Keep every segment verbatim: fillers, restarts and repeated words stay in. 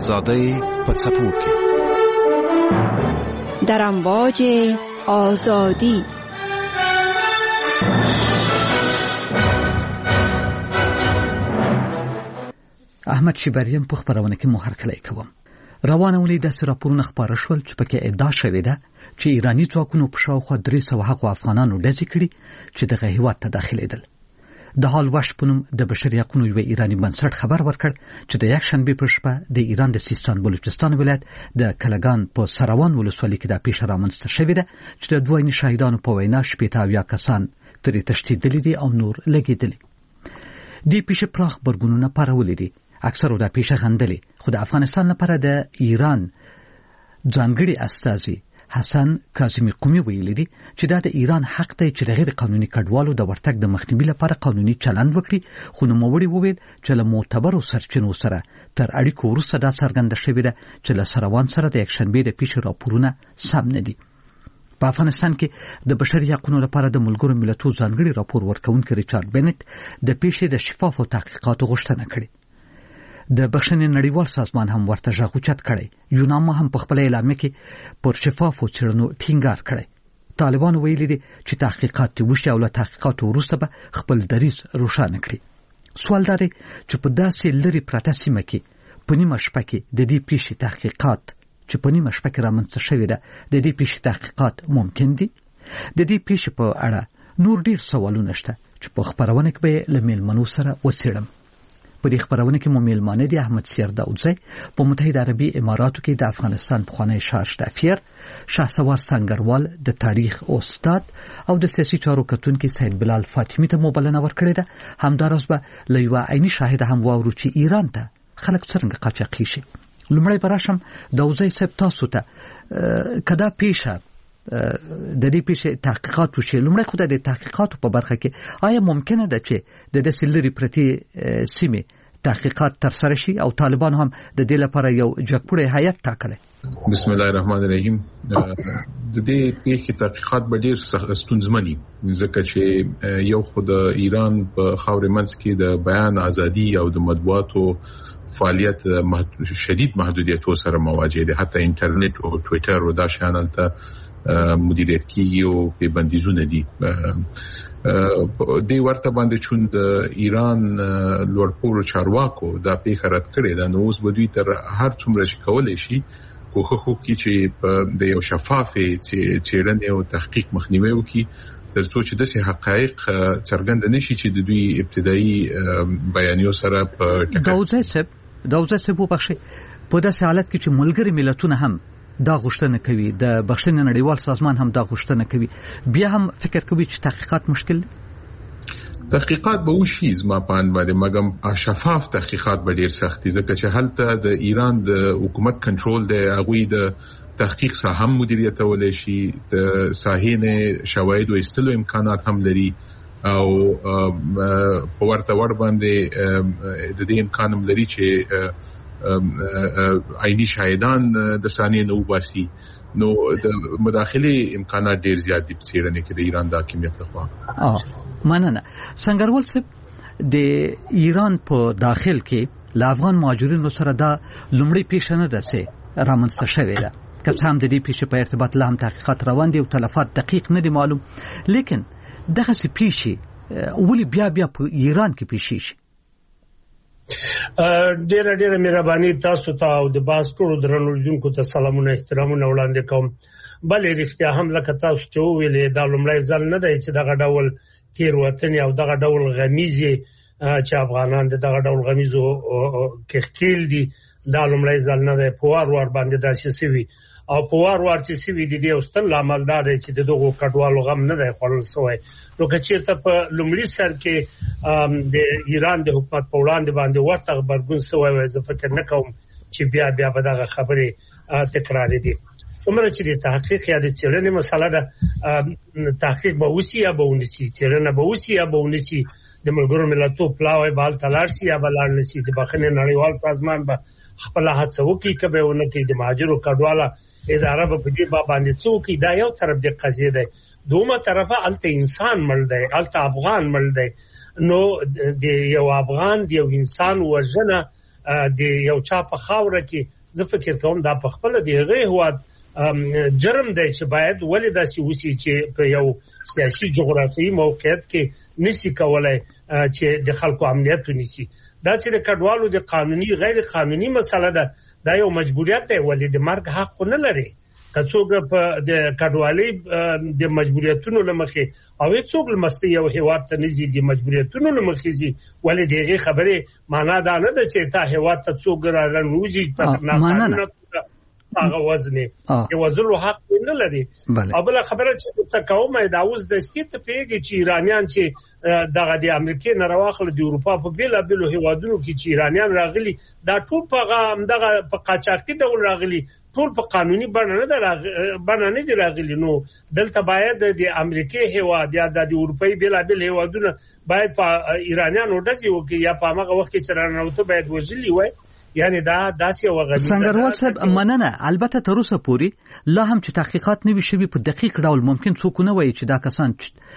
آزادی په څپو کې در امواج آزادی. احمد شیبریم په خبرونه کې مو هرکلی کوم. روانه ولې داسې راپورونه خپاره شول چې پکې ادعا شوې ده چې ایرانی ځواکونو په شاوخوا درې سوه هغو افغانانو ډزې کړي چې دغه هېواد ته داخلېدل. د حال وش په نوم د بشري حقونو یو ایرانی بنسټ خبر ورکړ چې د یکشنبې په شپه د ایران د سیستان بلوچستان ولایت د کلګان په سروان ولسوالۍ کې دا پیښه رامنځته شوې ده چې د دوه شهیدانو په وینا شپېته اویا کسان ترې تښتېدلي دي او نور لګېدلي. دې پیښې پراخ غبرګونونه پارولي دي. اکثرو دا پیښه غندلې، خو د افغانستان لپاره د ایران ځانګړي استازي حسن کاظمي قومي ویلي دي چې دا د ایران حق دی چې د غیر قانوني کډوالو د ورتګ د مخنیوي لپاره قانوني چلند وکړي، خو نوموړي وویل چې له معتبرو سرچینو سره تر اړیکو وروسته دا څرګنده شوې ده چې له سروان سره د یکشنبې د پیښې راپورونه سم نه دي. په افغانستان کې د بشري حقونو لپاره د ملګرو ملتونو ځانګړي راپور ورکوونکي ریچارډ بنټ د پیښې د شفافو تحقیقاتو غوښتنه کړې. د بخښنې نړیوال سازمان هم ورته غږ اوچت کړی. یوناما هم په خپل اعلامیه کې پر شفافو څېړنو ټینګار کړی. طالبانو ویلي دي چې تحقیقات وشي او له تحقیقاتو وروسته به خپل دریځ روښانه کړي. سوال دا دی چې په داسې لرې پرته سیمه کې په نیمه شپه کې د دې پیښې تحقیقات چې په نیمه شپه کې رامنځته شوې ده د دې پیښې تحقیقات ممکن دي؟ د دې پیښې په اړه نور ډیر سوالونه شته چې په خبرونه کې به له میلمنو سره وڅېړم. په دې خبرونه کې مو میلمانه دي احمد سیر داودزی په متحده عربي اماراتو کې د افغانستان پخوانی شارشتافیر، شهسوار سنگروال د تاریخ استاد او د سیاسي چارو کتونکي سید بلال فاطمی ته مبلنه ورکړې ده. همداراز به له یوه عیني شاهد هم واورو چې ایران ته خلک څرنګه قاچاقي شي. لومړی به راشم داودزی صاحب، تاسو ته کدا پیښه د دې پیښې تحقیقات وشي، لومړی خو د تحقیقاتو په برخه کې آیا ممکنه ده چې د داسې لرې پرتې سیمې تحقیقات ترسره شي او طالبان هم د دې لپاره یو جګپوړی هیئت ټاکلی؟ بسم الله الرحمن الرحیم. د دې پیښې تحقیقات به ډېر ستونزمن وي ځکه چې یو خو د ایران په خاورې منځ کې د بیان ازادي او د مطبوعاتو فعالیت شدید محدودیتو سره مواجه دي. حتی انټرنیټ او ټوئیټر او دا شیان هلته مدیریت کیږي او په بندیزونه دي. د ورته باندې چون د ایران لوړپوړو چارواکو دا پیښه رد کړې ده، نو اوس به دوی تر هر څومره چې کولی شي کوښښ وکړي چې د یو شفافې څېړنې او تحقیق مخنیوی وکړي تر څو چې داسې حقایق څرګند نشي چې د دوی ابتدایي بیانیو سره په ټکر. داودزی صاحب داودزی صاحب وبخښئ، په داسې حالت کې چې ملګري ملتونه هم دا غوښتنه کوي، د بخښنې نړیوال سازمان هم دا غوښتنه کوي، بیا هم فکر کوي چې تحقیقات مشکل دي؟ تحقیقات به وشي زما په اند باندې، مګر شفاف تحقیقات به ډیر سخت دي ځکه چې هلته د ایران د حکومت کنټرول دی، هغوی د تحقیق ساحه هم مدیریتولی شي، د ساحې نه شواهد او ایستلو امکانات هم لري او په ورته ور باندې د دې امکان هم لري چې عیني شاهدان د ثانیې نه وباسي. نو د مداخله امکانات ډیر زیات دي په څېړنه کې د ایران د حاکمیت لخوا. اه مننه. سنگروال صاحب، د ایران په داخل کې له افغان مهاجرینو سره دا لومړی پیښه نه ده چې رامنځته شوې ده، که څه هم د دې پیښې په ارتباط لا هم تحقیقات روان دي او تلفات دقیق نه دي معلوم، لیکن دغسې پیښې ولې بیا بیا په ایران کې پیښې شي؟ ډیره ډیره مهرباني تاسو ته او د باز ټولو درنو لیدونکو ته سلامونه احترامونه وړاندې کوم. بلې رښتیا هم لکه تاسو چې وویلې دا لومړی ځل نه دی چې دغه ډول تېروتنې او دغه ډول غمیزې چې افغانان دغه ډول غمیزو کې ښکېل دي، دا لومړی ځل نه دی. په وار وار باندې داسې شوي او په وار وار چې شوي دي، د یو ستر لامل دا دی چې د دغو کډوالو غم نه دی خوړل شوی. نو که چېرته په لومړي سر کې د ایران د حکومت په وړاندې باندې ورته غبرګون شوی وای، زه فکر نه کوم چې بیا بیا به دغه خبرې تکرارې دي. څومره چې د تحقیق یا د څېړنې مسله ده، تحقیق به وشي یا به ونه شي، څېړنه به وشي یا به ونه شي، د ملګرو ملتونو پلاوی به هلته لاړ شي یا به لاړ نه شي، د بخښنې نړیوال سازمان به خپله هڅه وکړي که به یې ونه کړي، د مهاجرو کډواله اداره به په دې باندې څه وکړي. دا یو طرف د قضیې دی. دومره طرفه هلته انسان مړ دی، هلته افغان مړ دی. نو د یو افغان د یو انسان وژنه د یو چا په خاوره کې زه فکر کوم دا په خپل دی هغه هواد جرم دی چې باید ولې داسې وسی چې په یو سیاسي جغرافیایي موقعیت کې نسی کولای چې د خلکو امنیت ونیسي. دا چې د کډوالو د قانوني غیر قانوني مسله ده، دا یو مجبوریت دی، ولې د مرګ حق نه لري. که څوک په د کډوالۍ د مجبوریتونو لمخې او څوک لمستي یو هیواد ته نزي د مجبوریتونو لمخې زی، ولې دغه خبره معنا دا نه ده چې تا هیواد ته څوک راغلي په نه هغه وزن یو وزن حق نه لري. او بل خبره چې څه کومه دا اوس د ستې پیږي چې ایرانیان چې دغه د امریکا نه راوخل د اروپا په بیل بیل هیوادونو کې چې ایرانیان راغلي دا ټول په دغه په قاچاقي ډول راغلي، ټول په قانوني بڼه نه بڼه نه دی راغلي. نو دلته باید د امریکا هیواد یا د اروپای بیل بیل هیوادونو باید په ایرانیان ودځي او یا په هغه وخت کې چې رانوته باید وژلي وای. یعنی دا داسې وغږی سنگروال صاحب مننه. البته تر اوسه پورې لا هم چې تحقیقات نه وي شوي په دقیق ډول ممکن څوک نه وایي چې دا کسان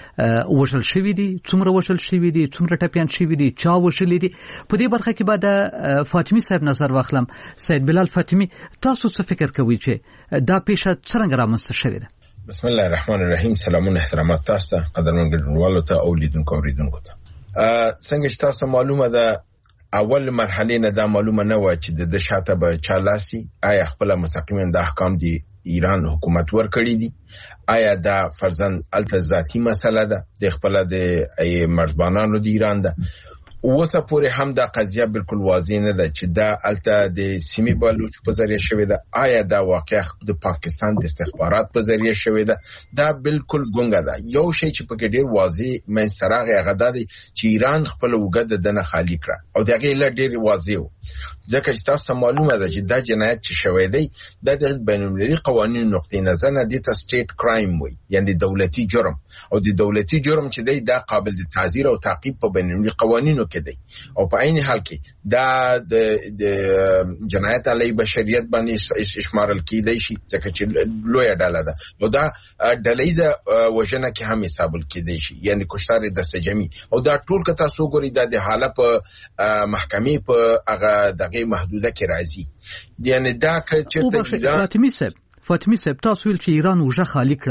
وژل شوي دي، څومره وژل شوي دي، څومره ټپیان شوي دي، چا وژلي دي. په دې برخه کې بعد فاطمی صاحب نظر واخلم. سید بلال فاطمی، تاسو څه فکر کوئ چې دا پیښه څنګه رامنځته شوې ده؟ بسم الله الرحمن الرحیم. سلامونه احترامات تاسو ته، قدرمن ګډونوالو ته او لیدونکو اوریدونکو ته. څنګه چې تاسو معلومه ده اول مرحله نه دا معلومه نه و چې د شاته به چالاسي آیا خپل مستقیما د احکام دی ایران حکومت ورکړي دي، آیا دا فرضاً التزاتی مسله ده د خپل د مرزبانانو دی ایران ده. اوسه پورې هم دا قضیه بالکل واضح نه ده چې دا الته د سیمې بلوچ په ذریعہ شوې ده، آیا دا واقع د پاکستان د استخبارات په ذریعہ شوې ده. دا بالکل ګونګه ده. یو شی چې پکې ډیر واضح من سراغه غدا دي چې ایران خپل وګد دنه خالی کړه او دغه ل ډیر واضح و، ځکه چې تاسو معلومه ده چې دا جنایت چې شوی دی د بین المللي قوانینو نقطې نظر نه د سټیټ کرایم وي، یعنی دولتي جرم، او د دولتي جرم چې دی دا قابل د تعزیر او تعقیب په بین المللي قوانینو کې دی. او په عین حال کې دا د جنایت علیه بشریت باندې شمارل کېدای شي ځکه چې لوی ډله ده، نو دا ډلهیزه وژنه کې هم حسابل کېدای شي، یعنی کشتار دست جمعي. او دا ټول که تاسو ګورئ د حاله په محکمې په هغه دغه محدوده کې راځي. یعنی دا چې ایران فاطمی صاحب فاطمی صاحب تاسو ویل چې ایران وژه خالی کړه،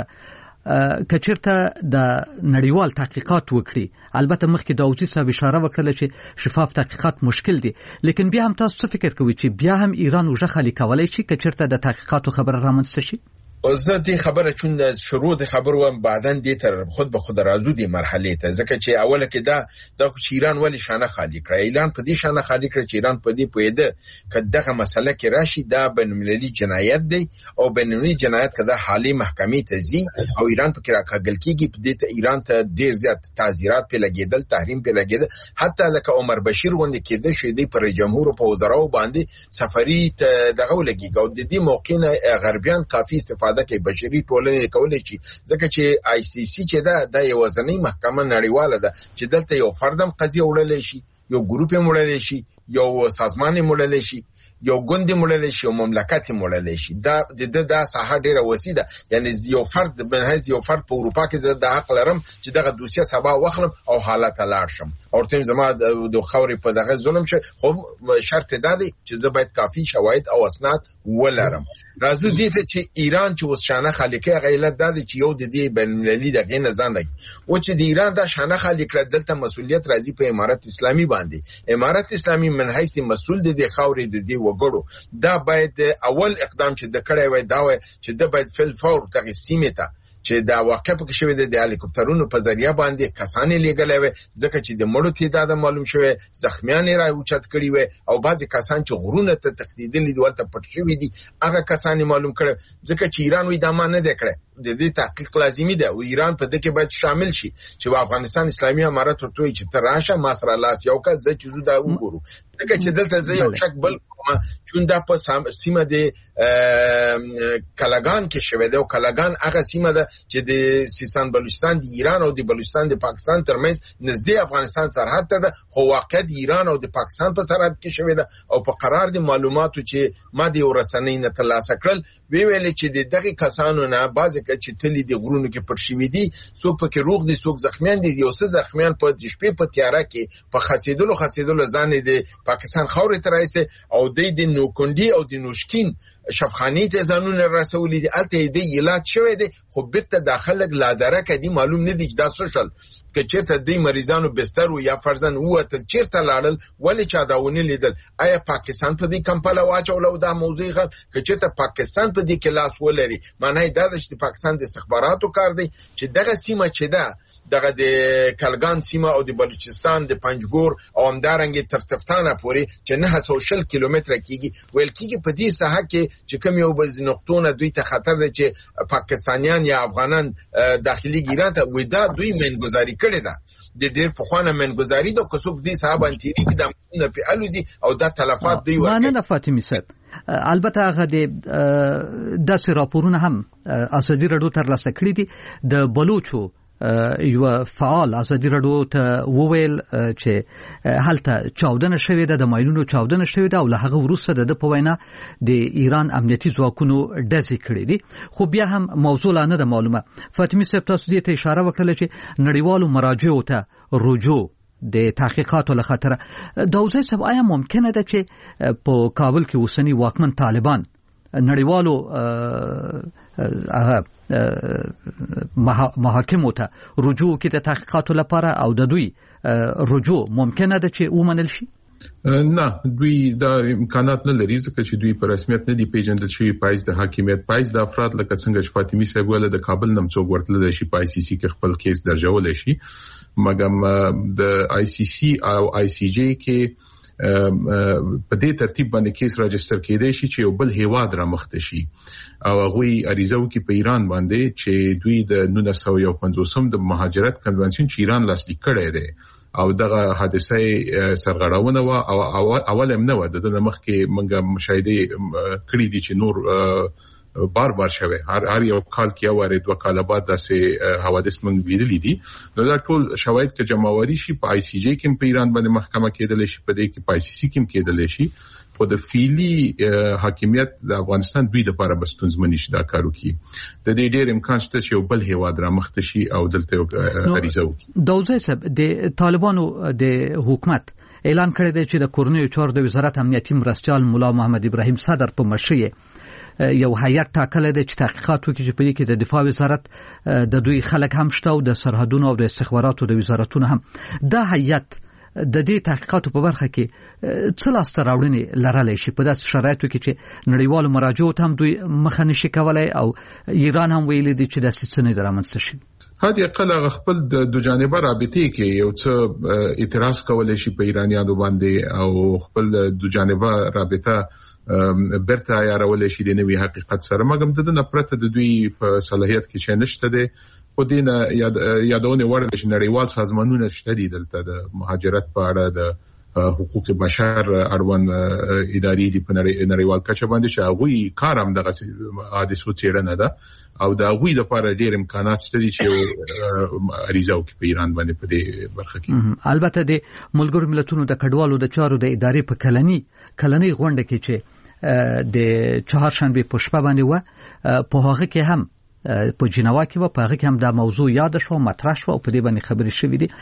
کچرته د نړیوال تحقیقات وکړي. البته مخکې داوودی صاحب اشاره وکړه چې شفاف تحقیقات مشکل دي، لیکن بیا هم تاسو څه فکر کوئ چې بیا هم ایران وژه خالی کولای شي کچرته د تحقیقاتو خبره رامنځته شي؟ زه دې خبره چون د شروع د خبرو بعدن دې تر خود به خود راځو دې مرحله ته، ځکه چې اوله کې دا د ایران ولی شانه خالی کړه. ایران په دې شانه خالی کړ چې ایران په دې پوهیده چې دغه مسله کې راشي دا بین المللي جنایت دی او بین المللي جنایت کده حالي محکمې ته ځي او ایران په کې راکاګل کېږي. په دې ته ایران ته ډیر زیات تعزیرات په لګیدل، تحریم په لګیدل، حتی لکه عمر بشیر غونډه کېده شوې دی پر جمهور په وزراو باندې سفری ته دغه ولګي او د دې موقع نه غربیان کافي استفاده کوي بشري ټولنې کولای شي، ځکه چې آی سی سی چې دا د یو ځنی محکمه نړیواله ده چې دلته یو فردم قضیه وړلې شي، یو ګروپ وړلې شي، یو سازمان وړلې شي، یو ګوند مولل شي او مملکت مولل شي. دا د د ساحه ډیره وسیع ده، یعنی یو فرد بنهز یو فرد په اروپا کې زه د حق لرم چې دغه دوسیه سبا واخلم او حالت لاړ شم او تم زما د خوري په دغه ظلم شه، خو شرط دا دی چې زه باید کافي شواهد او اسناد ولرم. راځو دې ته چې ایران چې اوس شانه خالقه غیلت دا دی چې یو د دې بین المللي دغه نه ځان دی او چې د ایران دا شانه خالق کړه دلته مسؤلیت راځي په امارت اسلامي باندې. امارت اسلامي من حیث مسؤل دی د خوري د دې وګړو، دا باید اول اقدام چې د کړی وای دا وای چې د باید فل فور تغي سیمه ته چې دا واقع پکې شوی د هلیکوپټرونو په ذریعہ باندې کسانې لګلې وي، ځکه چې د مړو تعداد معلوم شوی، زخمیان را اوچت کړي وي او بعضی کسان چې غرونه ته تخدیدلې دولت پټ شوی دي هغه کسان معلوم کړي، ځکه چې ایران وې دمه نه دکړي. د دې تحقیق لازمي ده او ایران په دې کې باید شامل شي چې افغانستان اسلامي امارت ورته چې تراشه ماسره لاس یو کا زه چې دا وګورو، ځکه چې دلته زه یو شک بل کوم چې دا په سیمه د کلاګان کې شوې ده او کلاګان هغه سیمه ده چې د سیستان بلوچستان د ایران او د بلوچستان د پاکستان ترمنځ نږدې افغانستان سرحد ته ده، خو واقع د ایران او د پاکستان په سرحد کې شوې ده. او په قرار د معلوماتو چې ما د ورسنۍ نه ترلاسه کړل وی ویل چې د دغه کسانو نه بعضی چې تللی د غرونو کې پر شوې دي، څوک پکې روغ دي څوک زخمیان دي. یو څه زخمیان په د شپې په تیاره کې په خسیدلو خسیدلو ځان د پاکستان خاورې ته راځي او د نوکندي او د نوشکین شفخانی ته ځانونه رسولي دي. الته د علاج شوی دی خو بیرته داخله لادره کدي معلوم نه دي چې دا سوشل که چیرته د مریضانو بستر او یا فرزن وته چیرته لاړل ولې چا داونه لیدل. آیا پاکستان په دې کمپاله واچولو دا موضوع غل که چیرته پاکستان په دې کې لاس ولري معنی دا د پاکستان د استخباراتو کار دی چې دغه سیمه چې ده دغه د کلګان سیمه او د بلوچستان د پنجګور او همدارنګ تر تفتانه پورې چې نه سوشل کیلومتر کېږي ویل کېږي په دې ساحه کې چې کوم یو بز نقطونه دوی ته خطر دی چې پاکستانیان یا افغانان داخلي ګیران ته ودا دوی منګزاري کړي ده د ډېر په خوانه منګزاري د کوڅوک دي صاحب انتيري کې د نه په الوزي او د تلفات دوی ورکړي. مانه فاطمه صاحب البته هغه د داسې راپورونه هم ازادي رادیو تر لاسه کړی دي. د بلوچو یو فعال ازادي رادیو ته وویل چې هلته چاودنه شوې ده، د مایلونو چاودنه شوې ده او له هغه وروسته د په وینا د ایران امنیتي ځواکونو ډزې کړې دي. خو بیا هم موضوع لا نه ده معلومه. فاطمه صاحب تاسو دې ته اشاره وکړه چې نړیوالو مراجعو ته رجوع د تحقیقاتو له خاطر دا اوسه سب آیا ممکنه ده چې په کابل کې اوسنی واکمن طالبان نړیوالو هغه محاکمو ته رجوع کې د تحقیقاتو لپاره او د دوی رجوع ممکنه ده چې ومنل شي؟ نه، دوی دا امکانات نه لري ځکه چې دوی په رسمیت نه دی پیژندل شوی. پایز د حاکمیت پایز د افراد لکه څنګه چې فاطمه صاحب ویل د کابل نم څوک ورتل شي په آی سی سی کې خپل کیس درجول شي، مګم د آی سی سی او آی سی جی کې په دې ترتیب باندې کیس راجستر کېدای شي چې یو بل هیواد را مخته شي او هغه اریزو کې په ایران باندې چې دوی د نولس سوه پنځوس د مهاجرت کنونشن چې ایران لاسلیک کړی دی او دغه حادثه سرغړاونه و او اول هم نه و د مخ کې منګه مشاهده کړی دي چې نور بار بار شوه هر هر یو کال کې اورې دوه کال بعد داسې حوادث موږ لیدلې دي. نو دا ټول شواهد کې جمعواري شي په آی سی جی کې په ایران باندې محکمه کېدل شي، په دې کې په آی سی سی کې کېدل شي. خو د فعلی حاکمیت د افغانستان دوی د لپاره بستونزمنی شي دا کارو کې د دې ډېر امکان شته چې یو بل هیواد را مخته شي او دلته غریزه وکړي. دوزه صاحب د طالبانو د حکومت اعلان کړی دی چې د کورنیو چارو د وزارت امنیتي مرستیال مولا محمد ابراهیم صدر په مشرۍ یو هیئت ټاکل دی چې تحقیقات وکړي چې په دې کې د دفاع وزارت د دوی خلک هم شته او د سرحدونو او د استخباراتو د وزارتونو هم. دا هیئت د دې تحقیقاتو په برخه کې څه لاسته راوړنې لرلای شي په داسې شرایطو کې چې نړیوالو مراجعو ته هم دوی مخه نشي کولای او ایران هم ویلي دی چې داسې څه نه درامنځته شي. هدي اقل خپل د دو جانبه رابطې کې یو څه اعتراض کولای شي په ایرانیانو باندې او خپل د دو جانبه رابطه برته یارولای شي د نوي حقیقت سره، مګم د نه پرته د دوی په صلاحیت کې چې نشته دی. خو دینه یاد یادونه ورته چې نړیوال سازمانونه شته دي دلته د مهاجرت په اړه د حقوق بشر اړوند ادارې دي په نړیوال کچه باندې چې هغه کار هم دغه حادثو څېړنه ده او دا هغه د لپاره ډېر امکانات شته دي چې اریزاو کې په ایران باندې په دې برخه کې. البته د ملګرو ملتونو د کډوالو د چارو د ادارې په کلنی کلنی غونډه کې چې د چهارشنبه په شپه باندې و په هغه کې هم په جنوا کې په هغه کې هم دا موضوع یاد شو مطرح شو او په دې باندې خبرې شوې دي.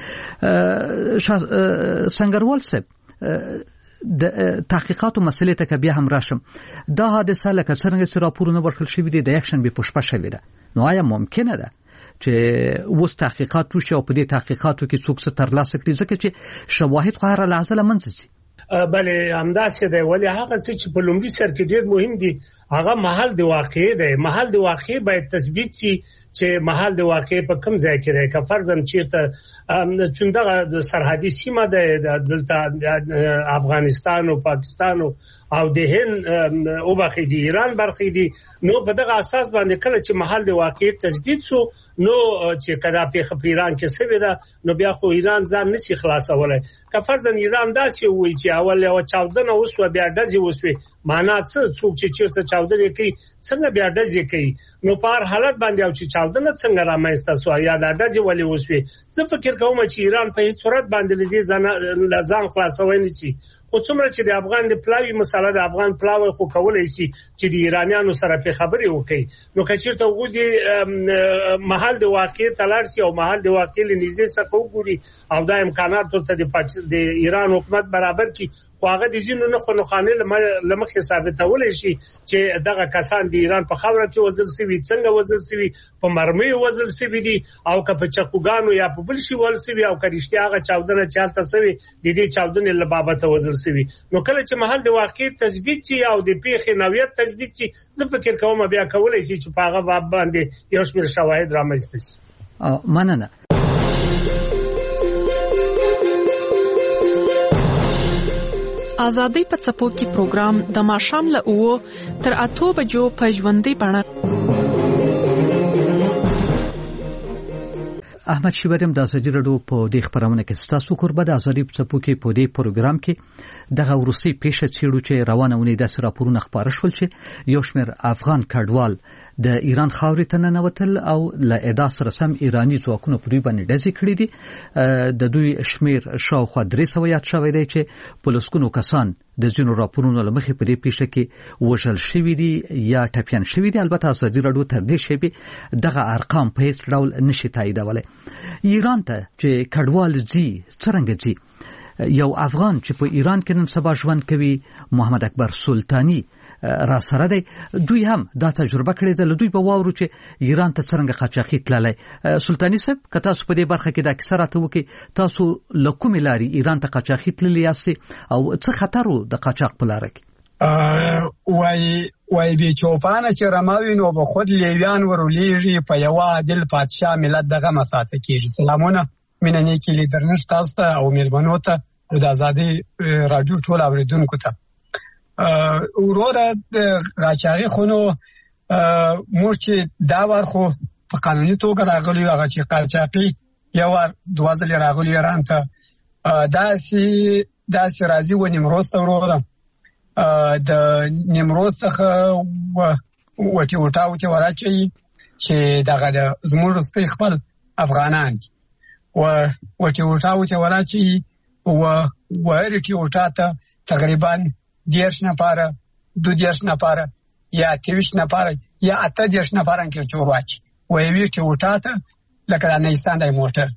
سنگروال صاحب د تحقیقاتو مسلې ته بیا هم راشم. دا حادثه لکه څنګه چې راپورونه ورکړل شوی دي د یکشنبه په شپه شوې ده، نو آیا ممکنه ده چې اوس تحقیقات وشي او په دې تحقیقاتو کې څوک څه ترلاسه کړي ځکه چې شواهد خو هر لحظه لمنځي؟ بله همداسې دی، ولی هغه څه چې په لومړي سر کې ډېر مهم دي هغه محل د واقع دی. محل د واقع باید تثبیت شي چې محل د واقع په کوم ځای کې دی. که فرضاً چیرته څنګه سرحدي سیمه ده دلته افغانستان او پاکستان او د هند او بخې د ایران برخې دي، نو په دغه اساس باندې کله چې محل د واقع تثبیت شو نو چې کدا په ایران کې څه ده نو بیا خو ایران ځان نشي خلاصولای. که فرضاً ایران داسې وایي چې اول یو چاودنه وسو بیا دځي وسوي معنا څه څوک چې چیرته چاودنې کوي څنګه بیا ډزې کوي نو په هر حالت باندې او چې چاودنه څنګه رامنځته شو یا د ډزې ولې وشوي زه فکر کوم چې ایران په هیڅ صورت باندې لدې ځان خلاصوي نه شي خو څومره چې د افغان د پلاوی مسله د افغان پلاوی خو کولای شي چې د ایرانیانو سره په خبرې وکړي نو کچیرته وګوري محل د واقع تلار سي او محل د واقع لنږدې څخه وګوري او د امکانات ته د ایران حکومت برابر کی خو هغه د ځینو نه خنوخانه لمخې ثابتول شي چې دغه کسان د ایران په خبره کې وزل سوي څنګه وزل سوي په مرمۍ وزل سوي دي او که په چکوګانو یا په بل شي ول سوي او کریشتي هغه چاودنه چالتہ سوي د دې چاودنې لبابت وزل سوي نو کله چې محل د واقع تثبیت شي او د پیښې نوعیت تثبیت شي زه فکر کوم بیا کولای شي چې په هغه باب باندې یو شمېر شواهد رامنځته شي مننه آزادۍ په څپو کې پروګرام د ماښام له اوو تر اتو بجو په ژوندۍ بڼه احمد شیبریم د ازادي راډیو په دې خبرونه کې ستاسو قربه د ازادي په څپو کې په دې پروګرام کې دغه ورسي پیښه چیرو چې روانه ونې د راپورونه خبره شول چې یو شمېر افغان کډوال د ایران خاورې ته ننوتل او له ادا سره سم ایرانی ځواکونو په دوی باندې ډزې کړې دي د دوی شمېر شاوخوا درې سوه یاد شوی دی چې پولیسونو کسان د ځینو راپورونو له مخې په دې پیښه کې وژل شوي دي یا ټپیان شوي دي البته ازادي راډیو تر دې شیبې دغه ارقام په هیڅ ډول نشي تاییدولی ایران ته چې کډوال ځي څرنګه ځي یو افغان چې په ایران کې نن سبا ژوند کوي محمد اکبر سلطانی را سره دی دوی هم دا تجربه کړې ده له دوی به واورو چې ایران ته څرنګه قاچاقي تللی سلطانی صاحب که تاسو په دې برخه کې دا کیسه راته وکړئ تاسو له کومې لارې ایران ته قاچاقي تللي یاستئ او څه خطر و د قاچاق په لاره کې وای وای بې چوپانه چې رماوي نو به خود لیویان ورولېږي په یوه عادل پادشاه ملت دغه مساته کېږي سلامونه مینه نیکې لیدرنښت تاسو ته او میلمنو ته او د ازادي راډیو ټول اوریدونکو ته وروره د قاچاقي خونو موږ چې دا وار خو په قانوني توګه راغلی هغه چې قاچاقي یو وار دوه ځلې راغلی ایران ته داسې داسې راځي و نیمروز ته وروره د نیمروز څخه وټي وټاو ته وراچي چې دغه د زموږ ستې خپل افغانان دي و وټي وټاو ته وراچي و ورټي وټاته تقریبا دیرش نفره دو دیرش نفره یا تیوش نفره یا اته دیرش نفره کې چورواچي و یوی ټي وټاته لکه د نیسان د موټر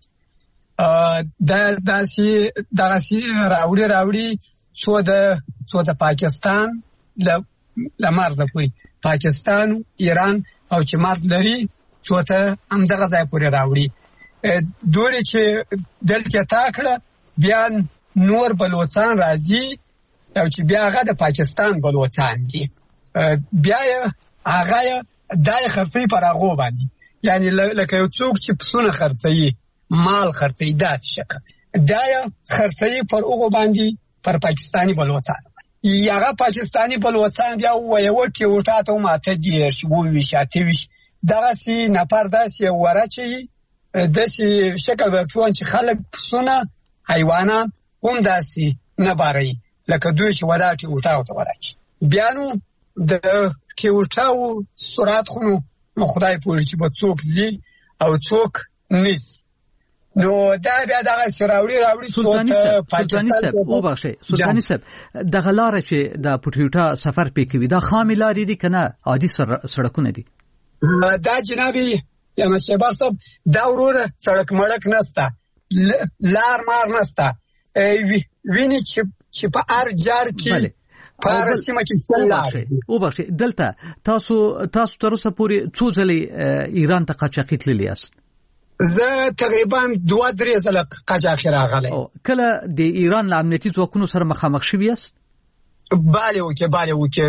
دا داسي داسي راوړي راوړي څو د څو د پاکستان ل مرزه پوري پاکستان ایران او چې مرز لري څو ته هم دغه ځای پوري راوړي دوی چې دلته تاکړه بیا نور بلوچستان راځي او چې بیا هغه د پاکستان بلوچستان دي بیا هغه دای خرڅي پر هغه باندې یعنی لکه یو څوک چې پسونه خرڅي مال خرڅي دات شکه دای خرڅي پر هغه باندې پر پاکستاني بلوچستان یغه پاکستاني بلوچستان بیا وایوټي وټاته ماته دي شو وی شاته وی دغه سي نفر داسي ورچي داسي شکل ورکوان چې خلک پسونه حیوانات هم داسي نه باري لکه دوی چې وداټي وټاو ته ورچي بیانو د کې وټاو سرعت خونو خدای پوهی چې به څوک زی او څوک نس نو دا بیا دغه سراوړي راوړي سلطانی صاحب سلطانی صاحب او بخښه سلطانی صاحب دغه لار چې د پټیوټا سفر پې کوي دا خامي لارې دي کنه عادي سړکونه دي دا جنابي یا مچبار صاحب دا وروره سړک مړک نسته لار مار نسته ویني چې چې په ار جار کې په سیمه کې څلاره او بخښه دلته تاسو تاسو تر اوسه پورې څو ځلې ایران ته قاچاقي تللی یاست زه تقریبا دوه درې ځله قاچاقي راغلی کله د ایران له امنیتي ځواکونو سره مخامخ شوي یاست باله وکي باله وکي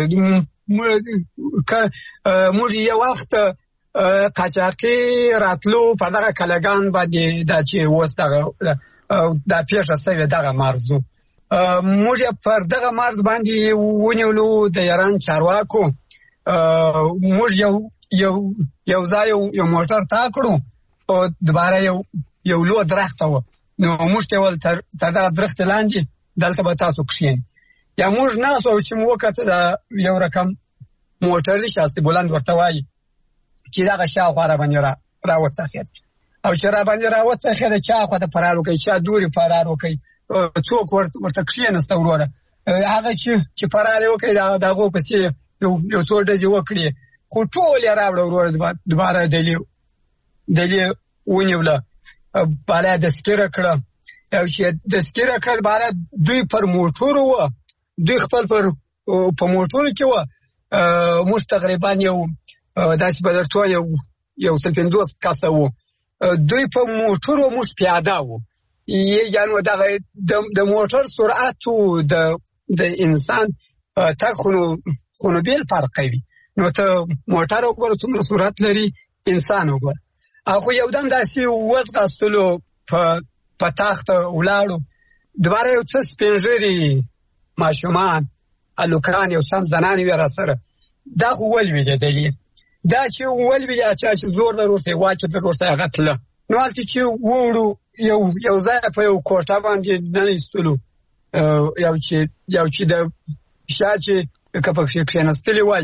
موږ یو وخت قاچاقي راتلو په دغه کلګان باندې دا چې اوس دغه دا پیښه سوي دغه مرزو موږ پر دغه مرز باندې ونیولو د ایران چارواکو موږ یو یو یو ځای یو موټر تا کړو او دوباره یو یو لو درخت و نو موږ ته ول تر دا درخت لاندې دلته به تاسو کښین یا موږ نه سو چې موږ کته دا یو رقم موټر شاستي بلند ورته وایي چې دا شاوخوا را باندې را راوڅخېد او چې را باندې راوڅخېد چا خواته فرار وکړي چا دورې فرار وکړي څوک ورته کښېنسته وروره هغه چې چې فرار یې وکړي د هغو پسې یو څو ډزې وکړي خو ټول یې راوړه وروره دوباره ډلې ډلې ونیوله بالا یې دسکیره کړه او چې دسکیره کړل بالا دوی پر موټرو وه دوی خپل پر په موټرو کې وه موږ تقریبا یو داسې به درته یو یو سل پنځوس کسه وو دوی په موټرو موږ پیاده وو یعنې دغه د موټر سرعت و د انسان تګ خو نو بیل فرق کوي نو ته موټر وګوره څومره سرعت لري انسان وګوره خو یو دم داسې وځغاستلو په تخته ولاړو دوباره یو څه سپین ږیري ماشومان هلکان یو څه زنانې وې راسره دا خو ولوېدلې دا چې ولوېدې چا چې زور در ورته یې واچو در ورته هغه تله نو هلته چې ووړو یو یو ځای په یو کوټه باندې ننایستلو یو چې یو چې د شا چې که پکې کښېنستلي وای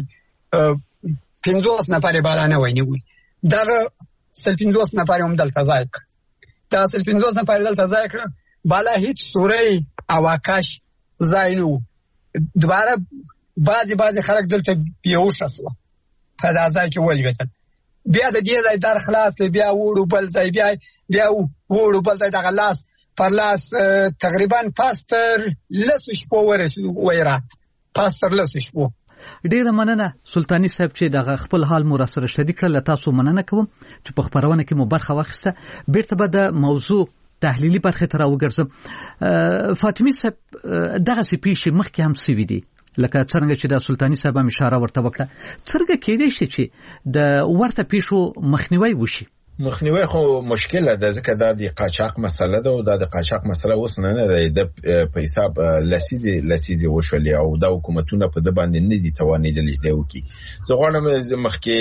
پنځوس نفر یې بالا نه وای نیولي دغه سل پنځوس نفر هم دلته ځای کړ دا سل پنځوس نفر دلته ځای کړه بالا هیڅ سوری او آکاش ځای نه و دوباره بعضې بعضې خلک دلته بیهوشه سوه په دا ځای کې ولوېدل بیا د دې ځای در خلاص کړې بیا وړو بل ځای بیا بیا وړو بل ځای دغه لاس پر لاس تقریبا پاس تر لسو شپو ورسېدو ویرات پاس تر لسو شپو ډیره مننه سلطانی صاحب چې دغه خپل حال مو راسره شریک کړل تاسو مننه کوم چې په خبرونه کې مو برخه واخیسته بیرته به د موضوع تحلیلي برخه ته راوګرځم فاطمی صاحب دغه سي پیښې مخکې هم سوي دي لکه څنګه چې د سلطانی صاحب هم اشاره ورته وکړه څنګه کېدای شي چې د ورته پیښو مخنیوي وشي مخنیوي خو مشکله ده ځکه دا د قاچاق مسله ده او دا د قاچاق مسله اوس نه نه ده د په حساب لسیزي لسیزي وشولې او د حکومتونو په د باندې نه دي توانېدل چې دی وکي زه غواړم مخکې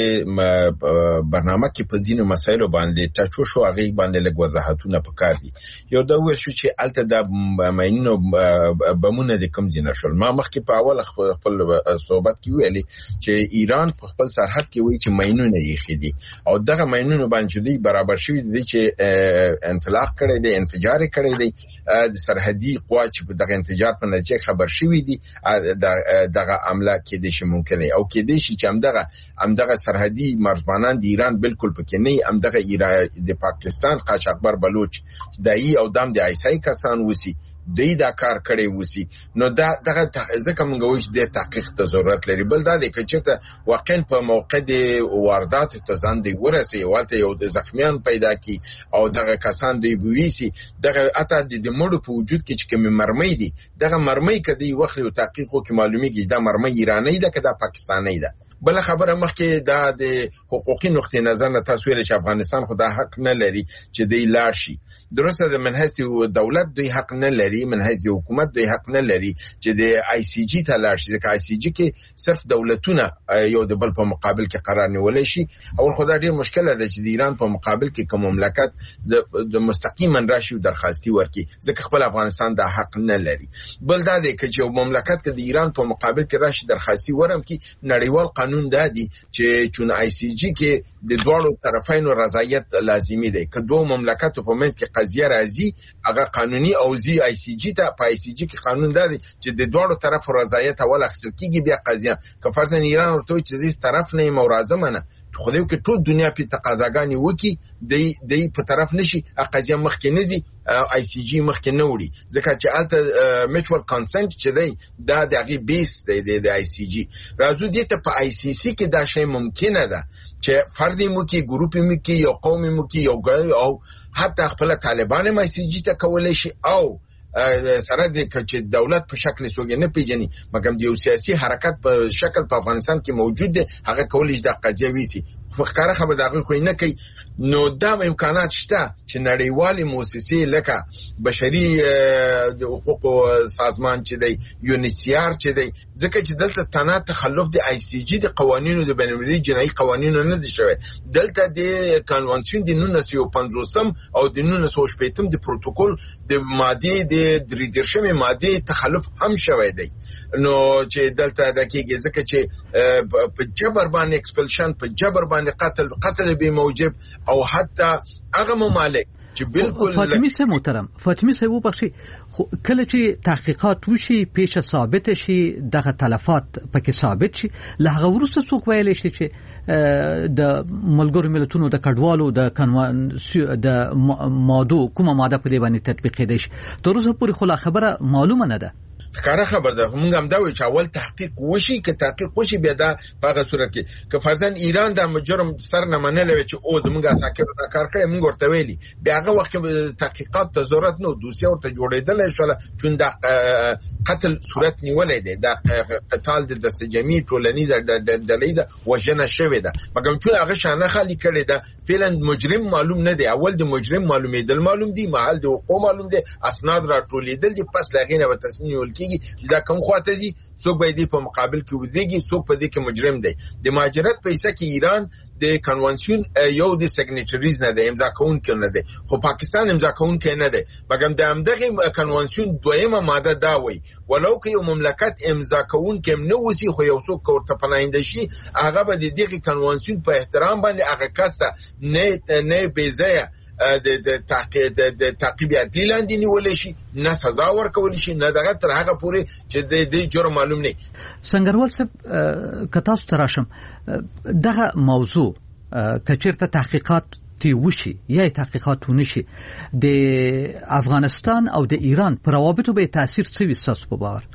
برنامه کې په ځینو مسایلو باندې ټاچو شو هغه باندې لږ وضاحتونه پکار دي یو دا ویل شو چې الته د ماینو بمونه د کم دي نشول ما مخکې په اول خپل صحبت کې ویلي چې ایران په خپل سرحد کې وایي چې ماینونه یې خېدي او دغه ماینونه باندې دی برابر شوی دی چې انفلاق کړی دی انفجار کړی دی د سرحدي قوا چې دغه انفجار په نتیجه خبر شوی دی دغه عمله کې د شي ممکن او کې د شي چې همدغه همدغه سرحدي مرزبانان د ایران بالکل پکې نه همدغه د پاکستان قاچاقبر بلوچ دای او دام د ایسای کسان وسی دی دا کار کړی وسی نو دا دغه ځکه موږ وایو د تحقیق ته ضرورت لري بل دا دی چې واقعا په موقع د واردات ته ځان دی ورسي والته یو د زخمیان پیدا کی او دغه کسان دی بویسي دغه اته د مړو په وجود کې چې کوم مرمۍ دي دغه مرمۍ کدی وخت او تحقیق کو کې معلومیږي دا مرمۍ ایرانی ده که دا پاکستانی ده بل خبره مخکې دا د حقوقي نقطې نظر نه تاسو ویل چې افغانستان خو دا حق نه لري چې دی لاړ شي درسته د منحص دولت دوی حق نه لري منحص حکومت دوی حق نه لري چې د آی سی جی ته لاړ شي ځکه آی سی جی کې صرف دولتونه یو د بل په مقابل کې قرار نیولای شي او خدای ډیر مشکله ده چې د ایران په مقابل کې کوم مملکت د مستقیما راشي درخواستي ورکړي ځکه خپل افغانستان دا حق نه لري بل دا دی چې یو مملکت کې د ایران په مقابل کې راشي درخواستي ورکړي نړیوال قانون دا دی چې چون آی سی جی کې د دوه طرفینو رضایت لازمي دی که دوه مملکتو په منځ کې قضیه راځي هغه قانوني او زی آی سی جی ته په آی سی جی کې قانون دا دی چې د دوه طرفو رضایت اول اخیستل کیږي بیا قضیه که فرضاً ایران ورته چې زی طرف نه یم او راځم نه خو دې کې ټول دنیا په تقاضاګانی وکي دی دی په طرف نشي قضیه مخکې نزي آی سی جی مخکې نه وړي ځکه چې الته میچوال کانسنت چې دی دا د هغه بیس دی د آی سی جی راځو دې ته په آی سی سی کې دا شی ممکنه ده چې فردي مو کې ګروپ مو کې یو قوم مو کې یو او حتی خپل طالبان آی سی جی ته کولای شي او سره د چې دولت په شکل سوګې نه پیژني مګم د یو سیاسي حرکت په شکل په افغانستان کې موجود دی هغه کولای شي د قضیه ویسي فخره خبر دغه خو نه کوي نو دا امکانات شته چې نړیوالې مؤسسې لکه بشري حقوق سازمان چې دی یونیسیار چې دی ځکه چې دلته تنه تخلف د آی سی جی د قوانینو د بین‌المللي جنایي قوانینو نه دي شوی دلته د کنوانسیون د نولس سوه پنځوس او د نولس سوه شپږ د پروتوکول د ماده د د درې دېرشمې ماده تخلف هم شوی دی نو چې دلته د کېږي ځکه چې په جبر باندې ایکسپلشن په جبر باندې قتل قتل به موجب او حتی هغه ممالک چې بالکل فاطمی سه محترم فاطمی سه وو بخشي کله چې تحقیقات وشي پیش ثابت شي دغه تلفات پکې ثابت شي لهغه ورسته څوک ویل شي چې د ملګرو ملتونو د کډوالو د کنوانسیون د ماده کومه ماده په دې باندې تطبیق کېدای شي تر اوسه پورې خو خبره معلومه نه ده کاره خبر ده موږ هم دا وی چې اول تحقیق وشي که تحقیق وشي بیا دا په هغه صورت کې که فرضاً ایران د مجرم سر نه منلې چې او زموږ اساکر دا کار کوي موږ ورته ویلي بیا هغه وخت تحقیقات ته ضرورت نه دوسیه ورته جوړېدل شو چون دا قتل صورت نیولې ده دا قتال د سجمی ټولنیز د دلیزه وجنه شوی ده مګر چې هغه شانه خالی کړي ده فعلا مجرم معلوم نه دی اول د مجرم معلومېدل معلوم دی محل د حقوق معلوم دی اسناد را ټولېدل دي پس لغینه به تصمیم ولکي چې دا کوم خواته دي څوک به دې په مقابل کې ودرېږي څوک په دې کې مجرم دی د مهاجرت پیسې کې ایران د کنوانسیون یو د سیګنیچریز نه دی امضا کوونکی نه دی خو پاکستان امضا کوونکی نه دی مګر د همدغه کنوانسیون دویمه ماده دا وایي ولو که یو مملکت امضا کوونکی نه وسی خو یو څوک ورته پناهنده شي هغه به د دغه کنوانسیون په احترام باندې هغه کس نه نه بیزه د د تعقیب د تعقیب عدلی لاندې نیول شي نه سزا ورکول شي نه دغه تر هغه پورې چې د دې جرم معلوم نه سنگروال صاحب کتاس تراشم دغه موضوع کچیرته تحقیقات تی وشي یا تحقیقات ونشي د افغانستان او د ایران پر روابطو به تاثیر څه وساس په باور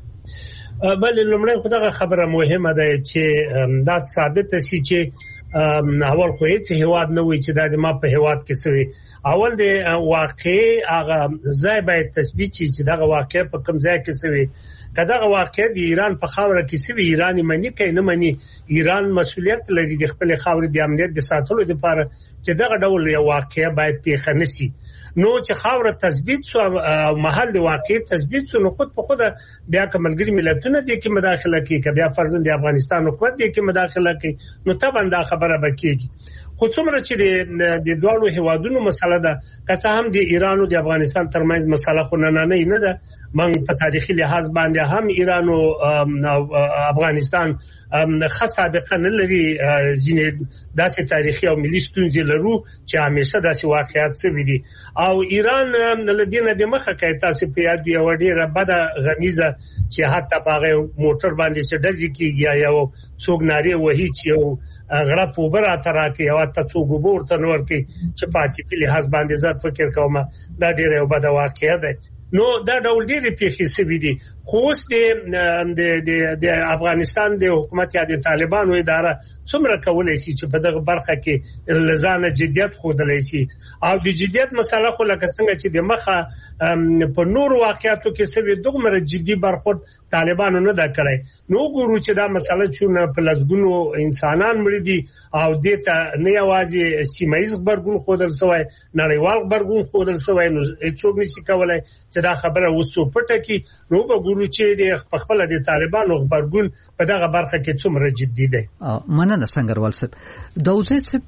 بل لمړی خدای خبره مهمه ده چې دا ثابت شي چې اول خو هیڅ هیواد نه وي چې دا د ما په هیواد کې سوي اول د واقع هغه ځای باید تثبیت شي چې دا واقع په کوم ځای کې سوي کدا واقع د ایران په خاوره کې سوي ایرانی منی کوي نه منی ایران مسؤلیت لري د خپل خاورې د امنیت د ساتلو لپاره چې دا ډول یو واقع باید پیښ نشي نو چې خاوره تثبیت شو او محل واقع تثبیت شو نو خود په خود بیا کوملګری ملتونه دي چې مداخله کوي کبه فرضاً د افغانستان حکومت دي چې مداخله کوي نو طبعا دا خبره بکیږي خو څومره چې د دوه هیوادونو مسله ده که څه هم د ایران او د افغانستان ترمنځ مسله خو نه نه نه ده من په تاریخي لحاظ باندې هم ایران او افغانستان خاصه سابقه نه لري ځینې داسې تاریخي او ملي ستونزې لرو چې همیشه داسې واقعیت سوي دي او ایران لدینه د مخه کوي تاسو په یاد یو ډیره بده غمیزه چې حتی په موټر باندې چې دځي کیږي یا یو څوک ناری وਹੀ چې یو غړ په بر اترا کې او تاسو ګوبور تنور کې چې پاتې په لحاظ باندې زه فکر کوم دا ډیره یو بده واقعه ده نو دا ډول ډېری پیښې سوي دي خو اوس د د د افغانستان د حکومت یا د طالبانو اداره څومره کولای شي چې په دغه برخه کې لزانه جديت خودلای شي او د جديت مسله خو لکه څنګه چې د مخه په نور واقعیتو کې سوي دغه جدي برخورد طالبانو نه دا کړی نو ګورو چې دا مسله چونه په لزګونو انسانان مړي دي او د ته نه یوازې سیمایي خبرګون خودل سوی نړیوال خبرګون خودل سوی نو هیڅوک نشي کولای چې دا خبره وسو پټه کی نو وګورو چې د خپل د طالبانو خبرګون په دغه برخه کې څومره جدي دی مننه سنگروال صاحب دوزه صاحب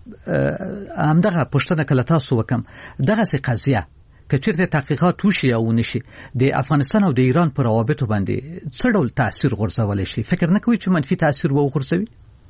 همدغه پښتنه کله تاسو وکم دغه سي قضیه کچېرته تحقیقات وشي او نشي د افغانستان او د ایران پر روابطو باندې څه ډول تاثیر غورځول شي فکر نه کوي چې منفي تاثیر وو غورځوي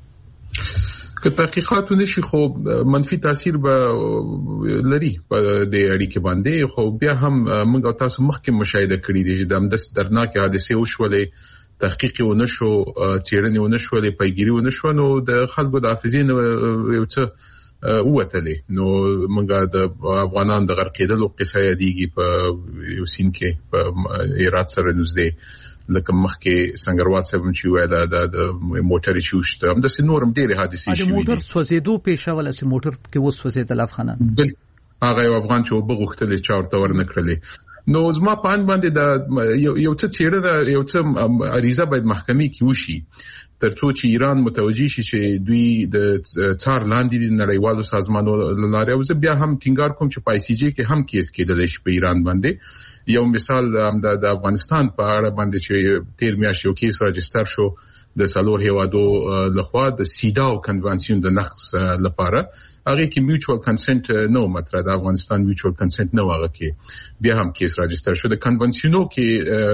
که تحقیقات نشي خو منفي تاثیر به لري په د اړیکې باندې خو بیا هم موږ تاسو مخکې مشاهده کړی دی چې د همداس درناکه حادثه وشولې تحقیق ونشو چیرنې ونشو د پیګيري ونشو نو د خلکو د حافظین یو څه وته نو موږ د افغانان د غرقېدلو قصه یادېږي په یو سین کې په هرات سره نږدې لکه مخکې سنگروال صاحب چې وای دا د موټر چوشته هم د نورم ډېرې حادثې شوې دي د موټر سوځېدو پیښه ولا چې موټر کې وسوځېدل افغانان بل هغه افغان چې وبغختل چې اورته ورنکړلې نو زما پاند باندې دا یو څه چیرې دا یو څه اړیزه باید محکمې کې وشي ترڅو چې ایران متوجي شي چې دوی د څار لاندې د نړیوالو سازمانونو لاره او بیا هم ټینګار کوم چې پای سی جی کې هم کیس کېدل شي په ایران باندې یو مثال هم د افغانستان په اړه باندې چې تیر میاشت یو کیس راجستر شو د سالور هیوادو لخوا د سیداو کنوانسیون د نقض لپاره هغه کې میوچوال کنسنت نو مطرح د افغانستان میوچوال کنسنت نو هغه کې بیا هم کیس راجستر شو د کنونسیونو کې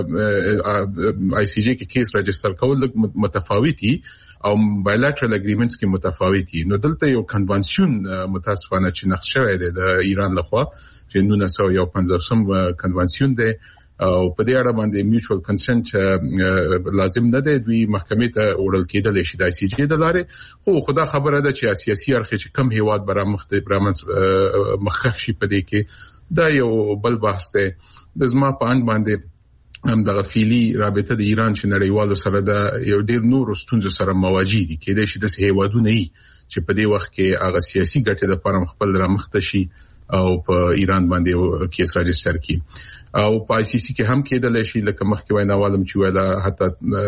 آی سی جی کې کیس راجستر کول متفاوتي او بایلاترال اګریمنټس کې متفاوتي نو دلته یو کنونسیون متاسفانه چې نقض شوی دی د ایران لخوا چې نو نسو یو پنځوسم کنونسیون دی او په دې اړه باندې میوچوال کنسنت لازم نه دی دوی محکمې ته وړل کېدل شي د آی سی جی د لارې خو خدا خبره ده چې سیاسي اړخ چې کم هیواد برامخته برامنس مخخ شي په دې کې دا یو بل بحث دی د زما په اند باندې هم د غفيلي رابطه د ایران چې نړیوالو سره د یو ډیر نور ستونزو سره مواجه دي کېدای شي د هیوادونو ای چې په دې وخت کې هغه سیاسي ګټې د پرم خپل رامخته شي او په ایران باندې کیس راجستر کړي او په آی سی سی کې هم کېدل شي لکه مخکې ویناوالم چې ویلا حتی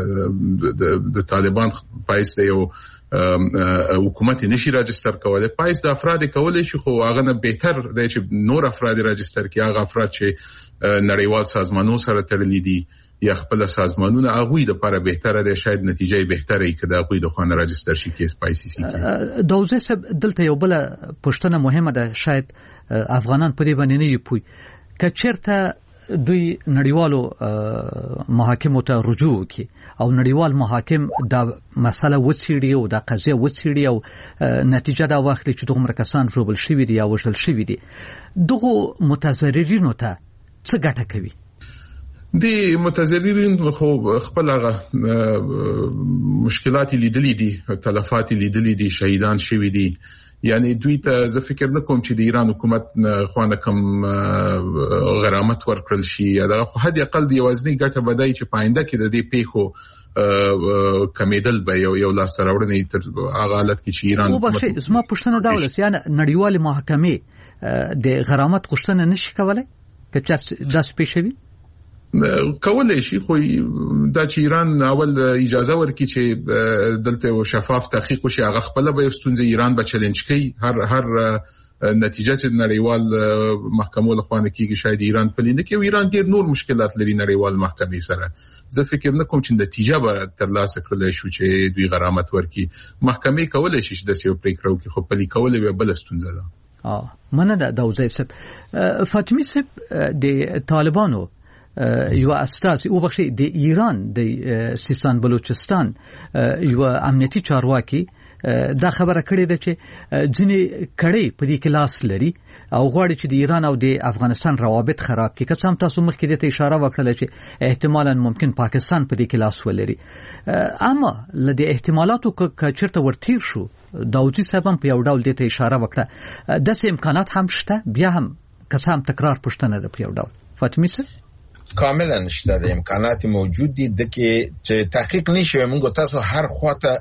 د طالبان پایس دی او حکومت نشي راجستر کولای پایس د افراد کولای شي خو هغه نه بهتر دی چې نور افراد راجستر کړي هغه افراد چې نړیوال سازمانونو سره تړلي دي یا خپل سازمانونه هغه د لپاره بهتره دی شاید نتیجه بهتره وي کله هغه د خانه راجستر شي کیس پای سی سی کې دوزه سب دلته یو بل پښتنه مهمه ده شاید افغانان په دې باندې نه پوي کچرته دوی نړیوالو محاکمو ته رجوع وکړي او نړیوال محاکم دا مسله وڅېړي او دا قضیه وڅېړي او نتیجه دا واخلي چې دغه مرکزان جوړل شوی دي یا وژل شوی دي دغه متضررینو ته څه ګټه کوي د متضررین خو خپل هغه مشکلات لیدلې دي تلفات لیدلې دي شهیدان شوی دي یعنی دوی ته زه فکر نه کوم چې د ایران حکومت خوانه کم غرامت ورکړل شي یا دا خو حد اقل دی وزنی ګټه بدای چې پاینده کې د دې پیښو کمیدل به یو یو لاس راوړنې تر هغه حالت کې چې ایران حکومت زما پښتنه دا ولس یعنی نړیوال محکمې د غرامت غوښتنه نشي کولای که چې داس پېښوي کولای شي خو دا چې ایران اول اجازه ورکړي چې دلته شفاف تحقیق وشي هغه خپل به ستونزې ایران به چیلنج کوي هر هر نتیجه چې نړیوال محکمو له خوانه کېږي شاید ایران پلینده کې ایران ډیر نور مشکلات لري نړیوال محکمې سره زه فکر نه کوم چې نتیجه به ترلاسه کړل شي چې دوی غرامت ورکړي محکمې کولای شي چې د سیو پریکړو کې خو پلي کولای به بل ستونزه ده اه منه دا دوزه سب فاطمی سب د طالبانو یو استاذ او بخشي د ایران د سیستان بلوچستان یو امنیتي چارواکي دا خبره کړې ده چې ځینې کړي په دې کې لاس لري او غواړي چې د ایران او د افغانستان روابط خراب کړي که څه هم تاسو مخکې د اشاره وکړه چې احتمالاً ممکن پاکستان په دې کې لاس ولري اما لدې احتمالاتو که چیرته ورتیر شو داوودي صاحب هم په یو ډول دې ته اشاره وکړه داسې امکانات هم شته بیا هم که څه هم تکرار پوښتنه ده په یو ډول فاطمی صاحب کاملا نشته د امکانات موجود دي د کې چې تحقیق نشي موږ تاسو هر خواته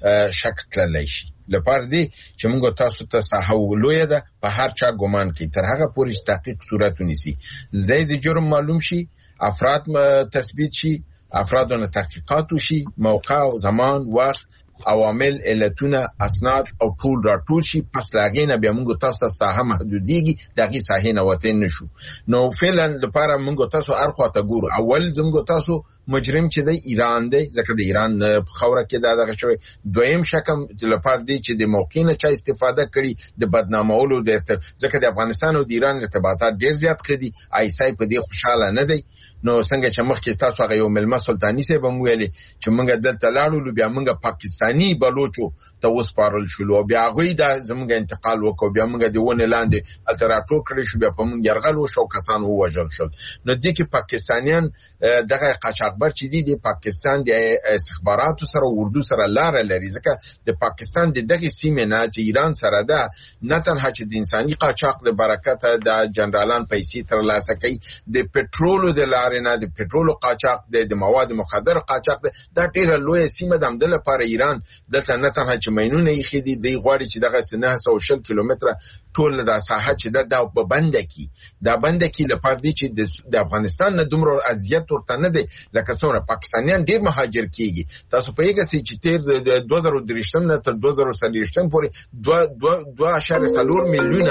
شک تللی شي لپاره دي چې موږ تاسو ته ساحولوی ده په هر چا ګمان کوي تر هغه پورې تحقیق صورت ونیسي زید جرم معلوم شي افراد تثبیت شي افرادونه تحقیقات وشي موقع او زمان وخت عوامل علتونه اسناد او ټول راټول شي پس لاګینه بیا موږ تاسو ته ساحه محدودیږي دغه ساحه نه وته نشو نو فعلا لپاره موږ تاسو ارخواته ګورو اول زموږ تاسو مجرم چې د ایران دی ځکه د ایران خوره کې دا دغه شوی دویم شکم لپاره دی چې د موقع نه چا استفاده کړي د بدنامولو د ځکه د افغانستان او د ایران ارتباطات ډیر زیات کړي آیسای په دې خوشاله نه دی نو څنګه چې مخکې تاسو هغه یو ملما سلطانی سه بم ویلي چې موږ دلته لاړو بیا موږ پاکستانی بلوچو ته وسپارل شو بیا غوی دا زموږ انتقال وکړو بیا موږ دی ونه لاندې الټراتور کړی شو بیا په موږ يرغل وشو کسان ووجل شول نو د کې پاکستانیان دغه قاچاقبر چې دی د پاکستان د استخباراتو سره اردو سره لار لري ځکه د پاکستان د دغه سیمه نه چې ایران سره ده نه تنها چې د انساني قاچاق د برکت د جنرالان پیسې تر لاسه کوي د پټرولو د لارې نه د پټرولو قاچاق د مواد مخدر قاچاق دا ډیره لوی سیمه ده د لپاره ایران دلته نه تنها چې مینونه یې خېدي دی غواړي چې دغه نه سو شل کیلومتره ټول د ساحه چې د په بنده کې دا بنده کې لپاره دی چې د افغانستان نه دومره اذیت ورته نه دی لکه څنګه پاکستانیان ډیر مهاجر کیږي تاسو په یوه سي چې تیر د دوه زره درې نه تر دوه زره څلور پورې دوه دوه اشاریه څلور میلیونه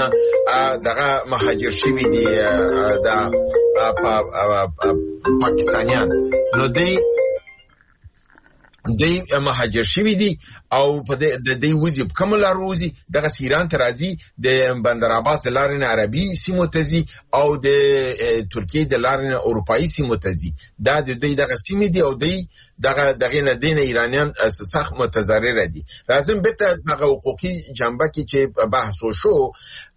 دغه مهاجر شوي دي د پاکستانیان نو دی دی مهاجر شوی دي او په د دې وځي په کوم لار وځي دغه ایران ته راځي د بندر عباس د لارې نه عربي سیمو ته ځي او د ترکیې د لارې نه اروپایي سیمو ته ځي دا د دوی دغه سیمې دي او دوی دغه دغه نه دین ایرانیان سخت متضرر دي. راځم به ته دغه حقوقي جنبه کې چې بحث وشو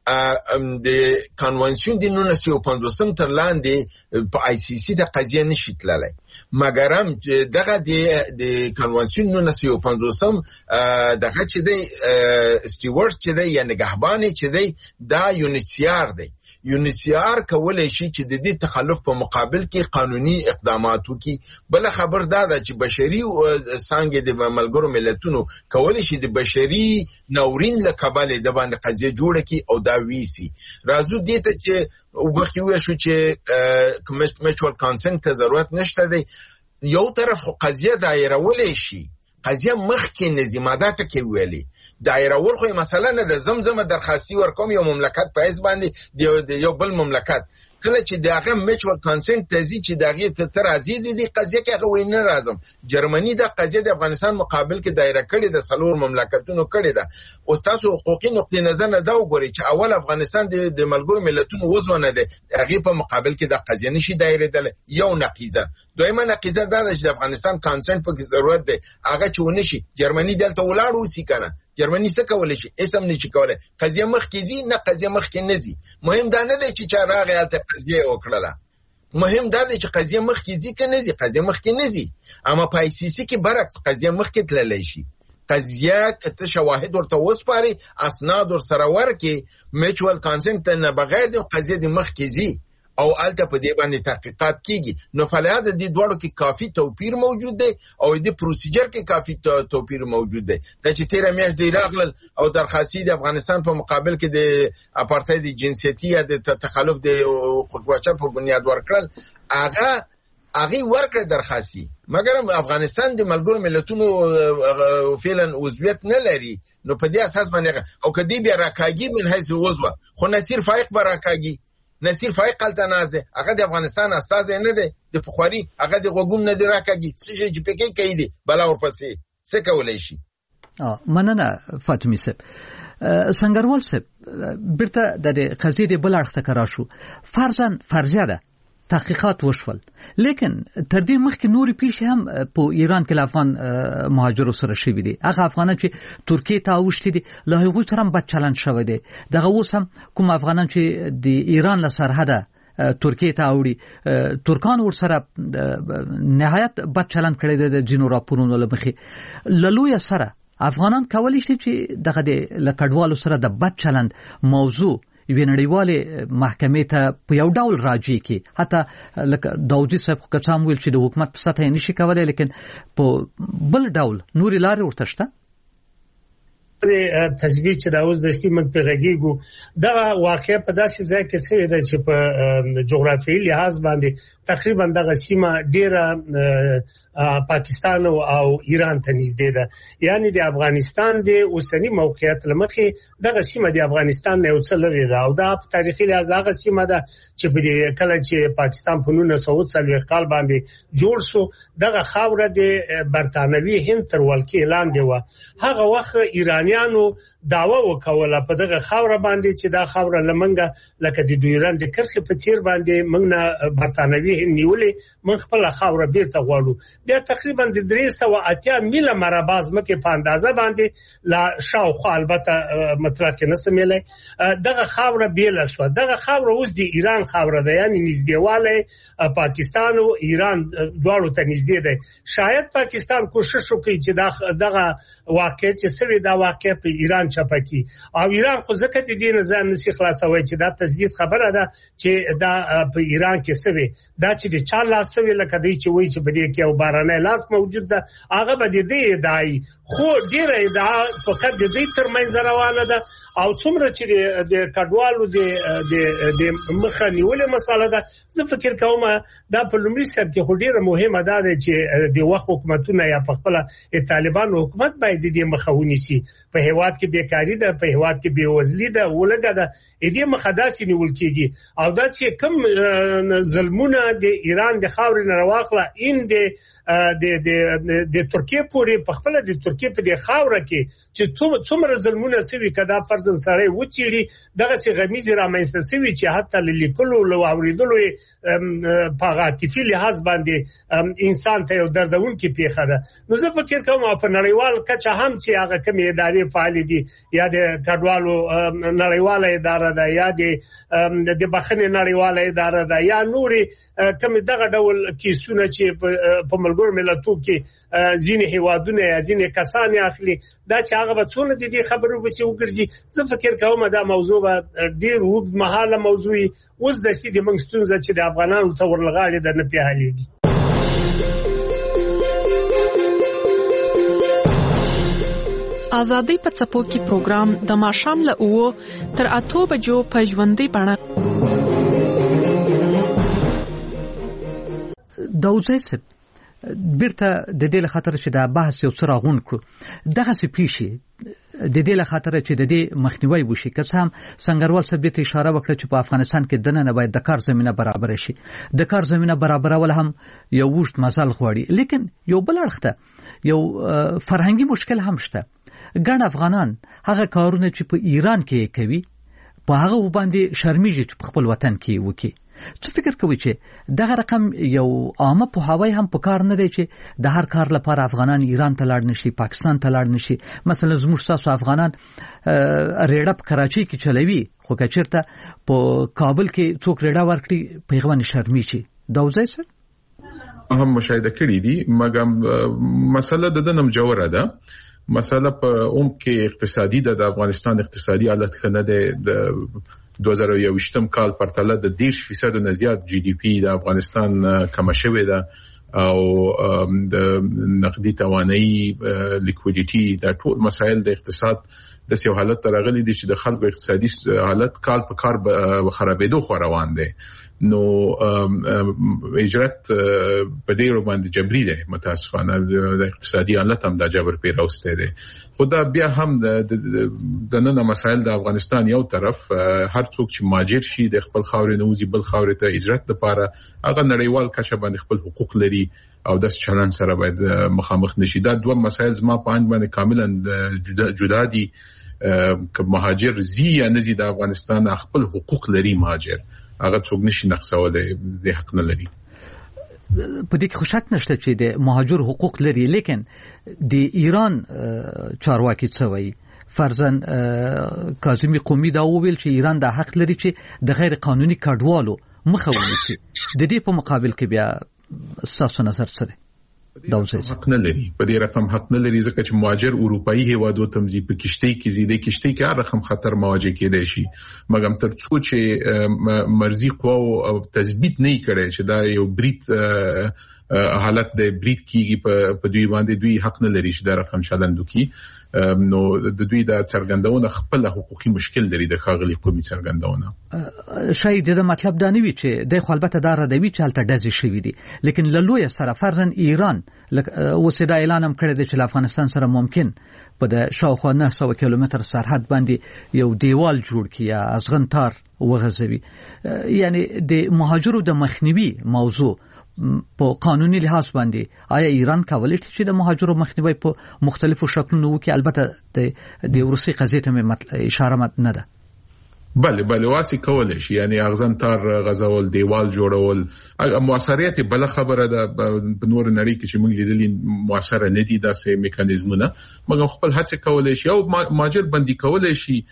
د کنوانسیون د نولس سوه پنځوس تر لاندې په آی سی سی د قضیه نشي تللی مګرم دغه د کنوانسیون نولس سوه پنځوس دغه چې دی سټیورټ چې دی یا نگهبان چې دی دا یونیسیار دی. یونیسیار کولای شي چې د دې تخلف په مقابل کې قانوني اقدامات وکړي. بل خبر دا ده چې بشري څنګه د ملګرو ملتونو کولای شي د بشري ناورین له کبله د باندې قضیه جوړه کړي او دا ویسي. راځو دې ته چې وبخي وې شو چې میچوال کانسنت ته ضرورت نشته دی. یو طرف قضیه دایره ولې شي قضیه مخکې نظاماده ټکی ویلي دایره ول خو مثلا د زمزم درخواستي ورکوم یو مملکت په اس باندې د یو بل مملکت کله چې دغه میچوال کانسنت تزي چې دغه ته راځي د قضیه کې هغه وینه راځم. جرمني د قضیه د افغانستان مقابل کې دایره کړي د سلور مملکتونو کړي ده. او تاسو حقوقي نقطې نظر نه دا وګورئ چې اول افغانستان د ملګرو ملتونو وضو نه ده هغه په مقابل کې د قضیه نشي دایره دل. یو نقیزه دویمه نقیزه دا چې د افغانستان کانسنت په ضرورت ده هغه چې ونشي جرمني دلته ولاړ وسی کنه جرمني څه کولای شي اسم نشي کولای قضیه مخکې زی نه قضیه مخکې نه زی. مهم دا نه دی چې چا راغی الته قضیه وکړه مهم دا دی چې قضیه مخکې زی کنه زی قضیه مخکې نه زی. اما په آی سی سی کې برعکس قضیه مخکې تللی شي. قضیه کته شواهد ورته وسپاري اسناد ور سره ورکي میچوال کانسنت نه بغیر د قضیه د مخکې زی او الته په دې باندې تحقیقات کیږي. نو فلحاظ د دوړو کې کافي توپیر موجود دی او د پروسیجر کې کافي توپیر موجود دی. د چې تیر میاشت دی راغلل او درخواستي د افغانستان په مقابل کې د اپارټاید جنسیتي یا د تخلف د حقوق بشر په بنیاد ورکړل هغه هغه ورکړه درخواستي مګر افغانستان د ملګرو ملتونو فعلا عضویت نه لري. نو په دې اساس باندې او کدی بیا راکاږي من حیث عضو خو نصیر فائق براکاږي نصیر فائق التنازه هغه د افغانستان اساس نه دی د پخواری هغه د غوګم نه دی راکاږي څه چې پکې کوي دی بلا ورپسې څه کولای شي. اه مننه فاطمه صاحب. سنگروال صاحب برته د قضیې د بل اړخ ته کرا شو فرضاً فرضیه ده تحقیقات وشول لیکن تر دې مخکې نورې پیښې هم په ایران کې افغان مهاجرو سره شوي دي. هغه افغانان چې ترکیې ته اوښتي دي له هغوی سره هم بد چلند شوی دی. دغه اوس هم کوم افغانان چې د ایران له سرحده ترکیې ته اوړي ترکان ورسره نهایت بد چلند کړی دی د ځینو راپورونو له مخې. له لویه سره افغانان کولی شي چې دغه د له کډوالو سره د بد چلند موضوع یوه نړیواله محکمې ته په یو ډول راځي کې حتی لکه داودي صاحب کڅام ویل چې د حکومت په سطح نشي کولای لیکن په بل ډول نوري لارې ورته شته. تثبیت چې دا اوس د سیمه په غږیګو دا واقع په داسې ځای کې شوی دی چې په جغرافیایي لحاظ باندې تقریبا دغه سیمه ډیره پاکستان او ایران ته نږدې ده. یعنی د افغانستان د اوسنی موقعیت لمخې دغه سیمه د افغانستان نه یو څه لري ده او دا په تاریخي لحاظ هغه سیمه ده چې په کله چې پاکستان په نولس سوه څلوېښت کال باندې جوړ شو دغه خاوره د برتانوي هند تر ولکې لاندې و. هغه وخت ایرانیانو داوا وکوله په دغه خاوره باندې چې دا خاوره لمنګه لکه د ډیورند د کرخې په څیر باندې موږ نه برتانوي هند نیولې موږ خپل خاوره بیرته غواړو. بیا تقریبا د درې سوه اتیا میله مربع ځمکې په اندازه باندې لا شاوخوا البته مطلق نه سمېلې دغه خاوره بیل شو. دغه خاوره اوس د ایران خاوره ده یعنی نږدېواله پاکستان او ایران دواړو ته نږدې ده. شاید پاکستان کوشش وکړي چې دغه واقع چې سوي دا واقع په ایران چپکی او ایران خو ځکه د دې نه ځان نشي خلاصوي چې دا تثبیت خبره ده چې دا په ایران کې سوي دا چې د چا لاس سوي لکه دی چې وایي چې بده کې او بارانه لاس موجود ده هغه به دې ادعای خو ډیره ادعا فقط د دې ترمنځ روانه ده او څومره چې د کډوالو د د مخه نیولې مسله ده زه فکر کوم دا په لومړي سر کې خو ډیره مهمه ده چې د وخت حکومتونه یا په خپل طالبان حکومت باید د مخاوني سي په هیواد کې بیکاری ده په هیواد کې بیوزلي ده ولګه ده دې مخداسي نیول کیږي او دا چې کم ظلمونه د ایران د خاورې نه راوخله ان د د د ترکیه پورې په خپل د ترکیه په د خاوره کې چې څومره ظلمونه سوي کدا فرض سره وچیړي دغه سی غمیز رامنځته سوي چې حتی لیکلو لو اوریدلو په عاطفي لحاظ باندې انسان ته یو دردون کې پیښه ده نو زه فکر کوم په نړیوال کچه هم چې هغه کوم ادارې فعال دي یا د کډوالو نړیواله اداره ده یا د د بخښنې نړیواله اداره ده یا نوري کوم دغه ډول کیسونه چې په ملګرو ملتونو کې ځینې هیوادونه یا ځینې کسان اخلي دا چې هغه به څونه د دې خبرو به څه وګرځي زه فکر کوم دا موضوع به ډیر وګ مهاله موضوعي اوس د سیدي منګستون چې د افغانانو ته ورلغاړي د نه پیالېږي ازادي په څپو کې پروګرام د ماشام له اوو تر اته بجو په ژوندۍ بڼه دوزه سپ بیرته د دې لخاطر چې دا بحث یو څه راغون کړو دغه سپیشي د دې لخاطر چې د دې مخنیوي وشي که هم سنگروال صاحب ته اشاره وکړه چې په افغانستان کې دننه باید د کار زمينه برابر شي د کار زمينه برابرول هم یو وښت مسال غواړي لیکن یو بل اړخته یو فرهنګي مشکل هم شته ګڼ افغانان هغه کارونه چې په ایران کې کوي په هغه باندې شرمېږي چې په خپل وطن کې وکړي څه فکر کوي چې دغه رقم یو عامه په هواي هم په کار نه دی چې د هر کار لپاره افغانان ایران ته لاړ نشي پاکستان ته لاړ نشي مثلا زموږ تاسو افغانان ریډه په کراچي کې چلوي خو کچرته په کابل کې څوک ریډه ورکړي پیغام شرمي شي دا وځي سر هم مشاهده کړی دي مګم مسله د دنم جوړه ده مسله په اوم کې اقتصادي د افغانستان اقتصادي حالت کنه د دوه هزار او یوویشتم کال پرتله د دېرش فیصد نه زیات جی ډي پی د افغانستان کم شوې ده او د نقدي توانایي لیکویډیټي د ټول مسایل د اقتصاد د سیو حالت ترغلي دي چې د خلکو اقتصادي حالت کال په کال خرابېدو خو روان دي نو اجرت په ډیرو باندې جبري ده متاسفانه د اقتصادي حالت هم د جبر پیروسته ده خدا بیا هم د نن مسایل د افغانستان یو طرف هر څوک چې ماجر شي د خپل خاورې نوزي بل خاورې ته اجرت لپاره هغه نړیوال کچه باندې خپل حقوق لري او د چلن سره باید مخامخ نشي دا دوه مسایل زما په اند باندې کاملا جدا جدا دي که مهاجر زی یا نزي د افغانستان خپل حقوق لري مهاجر هغه څوک نشي نقصولای د حق نه لري په دې کې خوشحالت نشته چې د مهاجر حقوق لري لیکن د ایران چارواکي څه وایي فرضاً کاظمی قومي دا وویل چې ایران د حق لري چې د غیر قانوني کډوالو مخه ونیسي د دې په مقابل کې بیا تاسو نظر سره دا حق نه لري په دې رقم حق نه لري ځکه چې مهاجر اروپאי هیوادو تمزي په کشتۍ کې زیاده کشتۍ کې هر رقم خطر مواجه کېدای شي مګم تر څو چې مرزي قوا تثبیت نه کړي چې دا یو بریټ حالت د بریټ کیږي په دوی باندې دوی حق نه لري چې دا رقم چلندو کی نو د دوی د څرګندونه خپل حقوقي مشکل لري د خاغلی قومي څرګندونه شاید دا مطلب دا نه وي چې د خو البته دا ردوي چې الته دزي شوی دي لیکن للوی سره فرضاً ایران وسدا اعلان هم کړی دی چې افغانستان سره ممکن په د شاوخوا نه سوه کیلومتر سرحد باندې یو دیوال جوړ کړي یا ازغن تار وغځوي یعنی د مهاجرو د مخنیوي موضوع په قانوني لحاظ باندې آیا ایران کولای شي چې د مهاجرو مخنیوي په مختلفو شکلونو وکړي البته د روسي قضیه ته اشاره نه ده بله بله واسي کولای شي یعنی اغزن تار غزول دیوال جوړول موثریت بل خبره ده په نور نړۍ کې چې موږ لیدلې موثره نه دي داسې میکانیزمونه مګر خپل هڅه کولای شي او مهاجر بندي کولای شي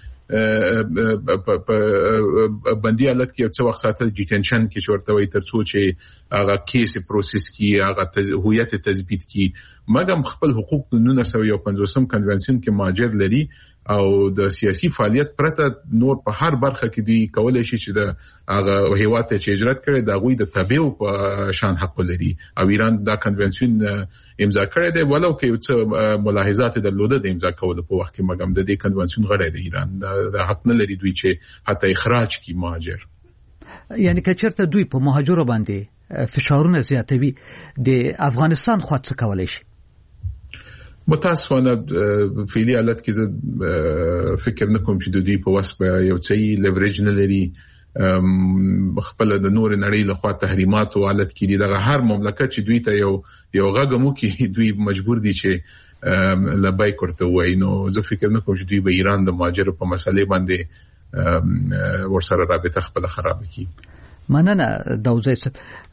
بندي حالت کې څو وخت ساتل ډیټنشن کې شورته وي ترڅو چې هغه کیس پروسس کې هغه هویت تثبیت کې مګم خپل حقوق د نولس سوه پنځوسم کنونشن کې مهاجر لري او د سیاسي فعالیت پرته نور په هر برخه کې دی کولای شي چې د هغه هیواد ته هجرت کړي د غوي د تبعو په شان حق لري او ایران دا کنونشن امضا کړی دی ولو کې څه ملاحظات درلوده د امضا کولو په وخت کې مګم د دې کنونشن غړی دی ایران د حق نه لري دوی چې حتی اخراج کی مهاجر یعنی که چیرته دوی په مهاجرو باندې فشارونه زیاتوي د افغانستان خو څه کولای شي؟ متاسفانه فعلی حالت کې زه فکر نه کوم چې د دوی په واسطه یو څه لیوریج نه لري خپل د نور نړۍ له خوا تحریمات او حالت کې دي دغه هر مملکت چې دوی ته یو یو غږمو کې دوی مجبور دي چې لبای کوته وای نو زه فکر نه کوم چې دوی به ایران د مهاجرو په مسلې باندې ورسره رابطه خپل خراب کړي. مننه داوزی صاحب.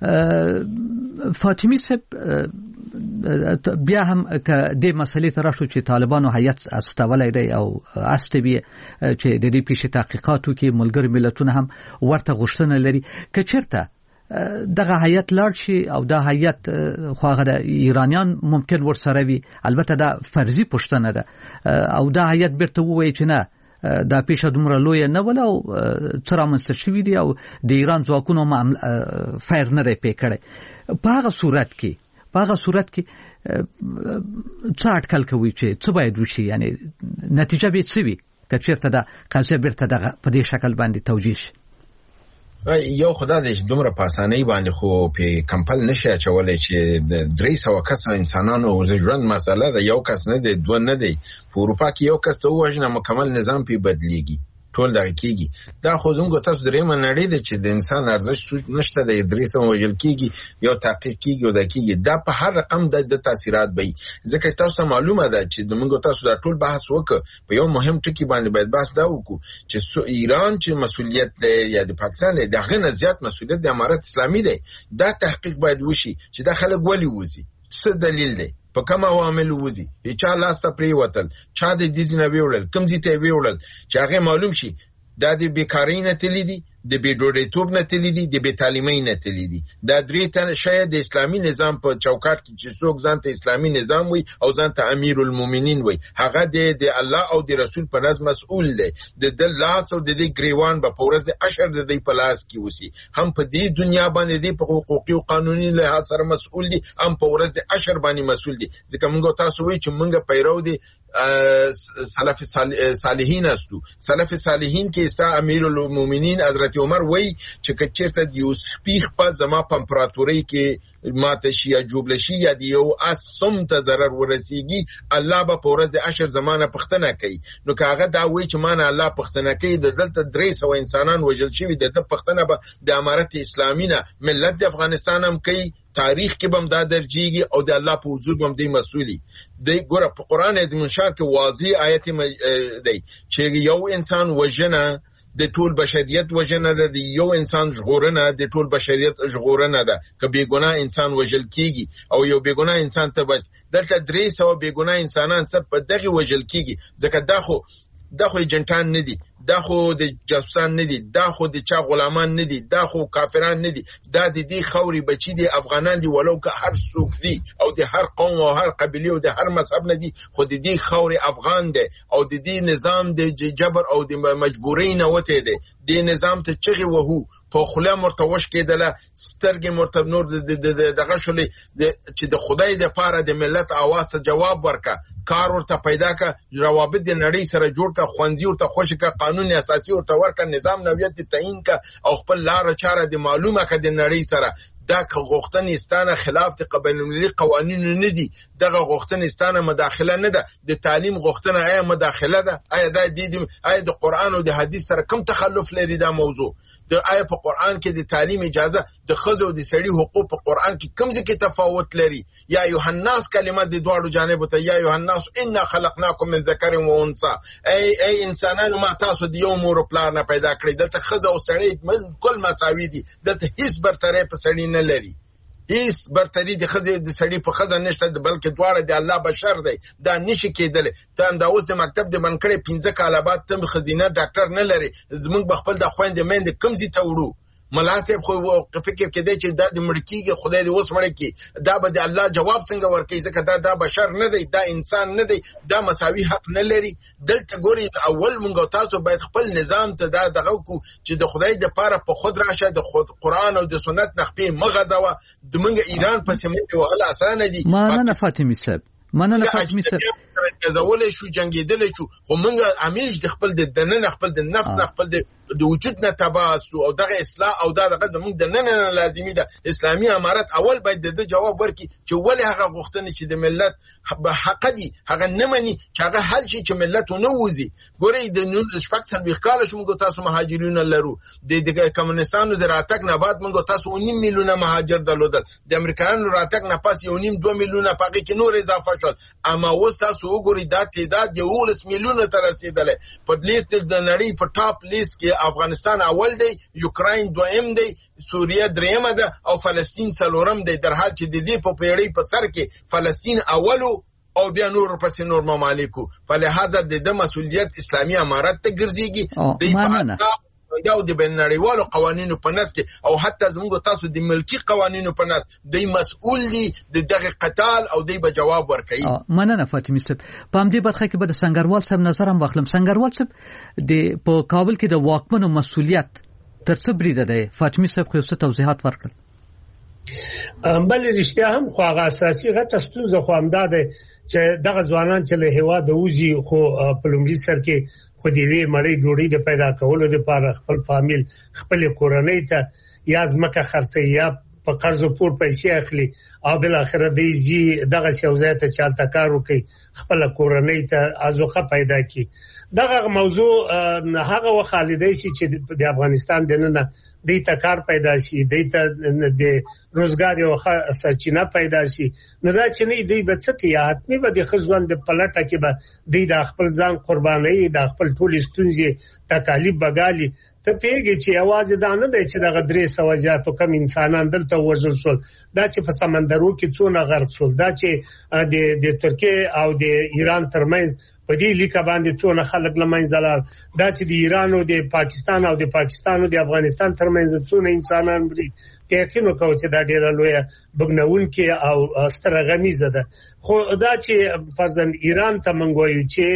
فاطمی صاحب بیا هم که د مسلې تر شو چې طالبانو هیئت استولای دی او استوي چې د دې پیښې تحقیقاتو کې ملګری ملتونه هم ورته غوښتنه لري که چیرته دغه هیئت لاړ شي او دا هیئت خو د ایرانیان ممکن ورسره وي، البته دا فرضي پوښتنه ده، او دا هیئت بیرته وایي چې نه دا پیښه دومره لویه نه ولا او څه رامنځته شوي دي او د ایران ځواکونو فایر نه دی پې کړی، په هغه صورت کې په هغه صورت کې څه اټکل کوي چې څه باید وشي، یعنی نتیجه به څه وي که چېرته دا قضیه بیرته دغه په دې شکل باندې توجیه شي؟ یو خدای دې دومره په اسانۍ باندې خو په کمپل نشي اچولای چې د درې سوه کسه انسانانو د ژوند مسله ده، یو کس نه دی، دوه نه دی. په اروپا کې یو کس ته ووژنه مکمل نظام پې بدلیږي، ټول دغه کېږي. دا خو زموږ تاسو درېیمه نړۍ ده چې د انسان ارزښت نشته دی، درې سوه وژل کېږي، یو تحقیق کېږي او دا کېږي. دا په هر رقم د تاثیرات به وي، ځکه تاسو ته معلومه ده چې زموږ تاسو دا ټول بحث وکړو په یو مهم ټکي باندې باید بحث دا وکړو چې ایران چې مسؤلیت دی یا د پاکستان دی، دغه نه زیات مسؤلیت د امارت اسلامي دی. دا تحقیق باید وشي چې دا خلک ولې وځي، څه دلیل دی، په کوم عوامل وځي، چا لاس ته پریوتل، چا د دې ځینه ویوړل، کوم ځای ته ویوړل، چې هغه معلوم شي. دا د بیکاری نه تللی دي، د بې ډوډۍ نه تللی دي، د بې تعلیمۍ نه تللی دي. دا درې تنه شاید د اسلامي نظام په چوکاټ کې چې څوک ځان ته اسلامي نظام وي او ځان ته امیر المؤمنین وي، هغه د الله او د رسول په نظر مسؤل دی. د د لاس او د دې ګریوان به په ورځ د اشر د دې په لاس کې وسی، هم په دې دنیا باندې دی په حقوقي او قانوني لحاظ سره مسؤل دي، هم په ورځ د اشر باندې مسؤل دي. ځکه موږ تاسو وایي چې موږ پیرو دي سلف صالحین استو. سلف صالحین کې ستا امیر المؤمنین حضرت عمر وای چې کچېرته د یوسفی په زما په امپراتورۍ کې ماته شي یا جوړل شي یا دیو اسم ته ضرر ورسیږي، الله به په ورځ د عشر زمانه پښتنه کوي. نو کاغه دا وای چې مان الله پښتنه کوي، د دلته درې سوه انسانان وژل شوي، د پښتنه به د امارت اسلامي نه ملت د افغانستان هم کوي، تاریخ کې بم دا درجیږي او د الله په حضور بم دی مسؤلی دی. ګوره په قران عظیم شان کې واضح آیت دی چې یو انسان وژنه د ټول بشریت وژنه ده، د یو انسان ژغورنه د ټول بشریت ژغورنه ده. که بې ګناه انسان وژل کیږي او یو بې ګناه انسان ته بچ دلته درې سوه بې ګناه انسانان څه په دغه وژل کیږي، ځکه دا خو دا خو جنټان نه دي، دا خو د جاسوسان نه دي، دا خو د چا غلامان نه دي، دا خو کافران نه دي، دا د دې خوري بچي دي، افغانان دي، ولو که هر څوک دي او د هر قوم او هر قبیله او د هر مذهب نه دي، خو د دې خوري افغان دي او د دې نظام د جبر او د مجبورۍ نه وته دي. د نظام ته چغي وهو په خله مرتوش کېدله، سترګې مرتب نور دغه شولې چې د خدای د پاره د ملت اواز ته جواب ورکا، کار ورته پیدا کا، روابط د نړۍ سره جوړ کا، خوندزي ورته خوش کا، قانون اساسي ورته ورکا، نظام نویت تعیین کا او خپل لار چاره د معلومه کا د نړۍ سره. دا که غوښتنستانه خلاف د قبایل المللي قوانینو نه دي، دغه غوښتنستانه مداخله نه ده. د تعلیم غوښتنه آیا مداخله ده؟ آیا دا د آیا د قران او د حدیث سره کم تخلف لري دا موضوع؟ د آیا په قران کې د تعلیم اجازه د خځو او د سړي حقوق په قران کې کم ځکه تفاوت لري؟ یا ایها الناس کلمات د دواړو جانب ته، یا ایها الناس انا خلقناکم من ذکر و انثى، ای ای انسانانو ما تاسو د یو مور پلار نه پیدا کړی. دلته خځه او سړی کل مساوي دي، دلته هیڅ برتری په سړی نه لري، هیڅ برتری د خځې د سړي په خځه نشته، بلکې دواړه د الله بشر دی. دا نشي کېدلی. ته هم دا اوس د مکتب د بند کړې پنځه کاله بعد ته ښځینه ډاکټر نه لري. زموږ به خپل د خویندې میندې کوم ځای ته وړو؟ ملا صاحب خو فکر کې دی چې دا د مړ کېږي، خدای دې اوس مړ کړي، دا به د الله جواب څنګه ورکوي؟ ځکه دا دا بشر نه دی، دا انسان نه دی، دا مساوي حق نه لري. دلته ګورئ اول مونږ تاسو باید خپل نظام ته دا دغه کو چې د خدای د پاره په خود راشه، د خود قران او د سنت نخبه مغزوه. د مونږ ایران په سیمه کې وهل اسانه دي. مننه فاطمی صاحب، مننه فاطمی صاحب. سره جزولې شو جنگیدل شو خو موږ همیش د خپل د دننه خپل د نفس نه خپل د د وجود نه تباسو او دغه اصلاح او دغه زموږ د نن نه لازمي ده اسلامي امارت اول باید د جواب ورکړي چې ولې هغه غوښتنه چې د ملت حق دي هغه نه مني چې هغه حل شي چې ملت ونه وځي ګوري د نن شپږ سلوي کال شو موږ تاسو مهاجرین لرو د کمونستانو د راتګ نه بعد موږ تاسو ونیم میلیونه مهاجر درلودل د امریکایانو راتګ نه پس یو نیم دوه میلیونه پکې کې نور اضافه شول اما اوس تاسو وګورئ دا تعداد یو لس میلیونه ته رسیدلی په لیست د نړۍ په ټاپ لیست کې افغانستان اول دی یوکراین دویم دی سوریه دریم ده او فلسطین څلورم دی در حال چې د دې په پیړۍ په سر کې فلسطین اولو او بیا نور پس نور ممالکو فلهذا د مسؤلیت اسلامي امارت ته ګرځيږي دی په یو د بین‌النړیوالو قوانینو په نس کې او حتی زموږ تاسو د ملکی قوانینو په نس دی مسؤل دی د دغه قتال او دی به جواب ورکړي. مننه فاطمه صاحب. په همدې برخه کې به د سنگروال صاحب نظر هم واخلم. سنگروال صاحب د په کابل کې د واکمنو مسؤلیت تر څه بریده دی؟ فاطمه صاحب خو څه توضیحات ورکړل. بل رښتیا هم خو هغه اساسي غټه ستونزه خو همدا ده چې دغه ځوانان چې له هوا د وځي خو په لومړي سر کې خو دی وی مړی ډوډۍ د پیدا کولو لپاره خپل فامیل خپل کورنۍ ته یا ځمکه خرڅي یا په قرض پور پیسې اخلي او بل اخر دی جی دغه شوزه ته چالتہ کار وکي خپل کورنۍ ته ازوخه پیدا کی. دغه موضوع هغه وخالدای شي چې د افغانستان دننه د تکار پیدا شي د د روزګار یو سرچینه پیدا شي نو دا چې نه دی به څه کې حتمي به د خزوند په لټه کې به د خپل ځان قرباني د خپل ټول ستونزې تکالیف بغالي ته پیږي چې आवाज دا نه دی چې دغه درې سو زیاتو کم انسانان دلته وژل شول دا چې په سمندرو کې څونه غرق شول دا چې د د ترکیه او د ایران ترمنځ په دې لیکه باندې څونه خلک لمنځه لاړ دا چې د ایران او د پاکستان او د پاکستان او د افغانستان ترمنځ څونه انسانان مري یقینو کو چې دا ډیره لویه بګنون کې او ستره غمیزه ده خو دا چې فرضاً ایران ته منګوي چې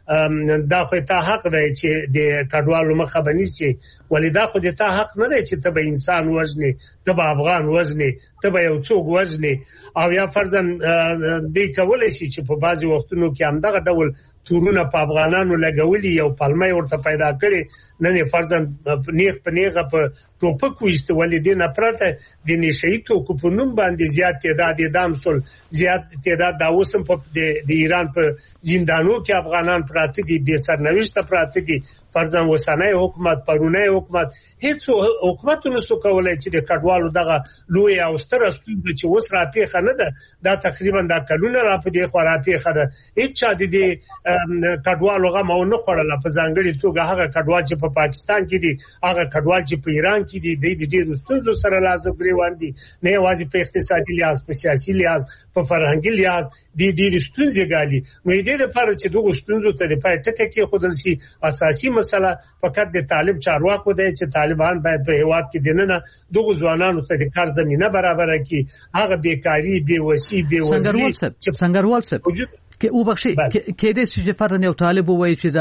دا خو ته حق دی چې د کډوالو مخه بنيسي ولې دا خو د ته حق نه دی چې ته به انسان وژنې ته به افغان وژنې ته به یو څوک وژنې او یا فرضاً دې کولای شي چې په بعضي وختونو کې هم دغه ډول تورونه په افغانانو لګولي یو پلمې ورته پیدا کړي نه فرضاً نیغ په نیغه په ټوپک وشته ولې دې نه پرته د نشئی توکو په نوم باندې زیات تعداد اعدام شول زیات تعداد دا اوسم په د ایران په زندانو کې افغانان پراته دي به سرنوشت پراته دي فرضاً وسنۍ حکومت پرونه حکومت هیڅ حکومتونو سو کولای چې د کډوالو دغه لوی او ستر ستونزه چې وس را پیښه نه ده دا تقریبا دا کلونه را په دې خو را پیښه ده هیڅ چا د دې کډوالو غو نه خړل په ځانګړي توګه هغه کډوال چې په پاکستان کې دي هغه کډوال چې په ایران کې دي د دې ستونزو سره لازم غریوان دي نه یوازې په اقتصادي لحاظ په سیاسي لحاظ په فرهنګي لحاظ د دې ستونزې غالي نو دې لپاره چې دغه ستونزو ته د پای ټکه کې خودل شي اساسي مسله فقط د طالب چارواکو دی چې طالبان باید په هیواد کې دننه دغه ځوانانو ته د کار زمينه برابر کړي هغه بیکاری بے وسی بے وزري چې څنګهوال څه کې او بخشي کې د سجفر نه طالب وایي چې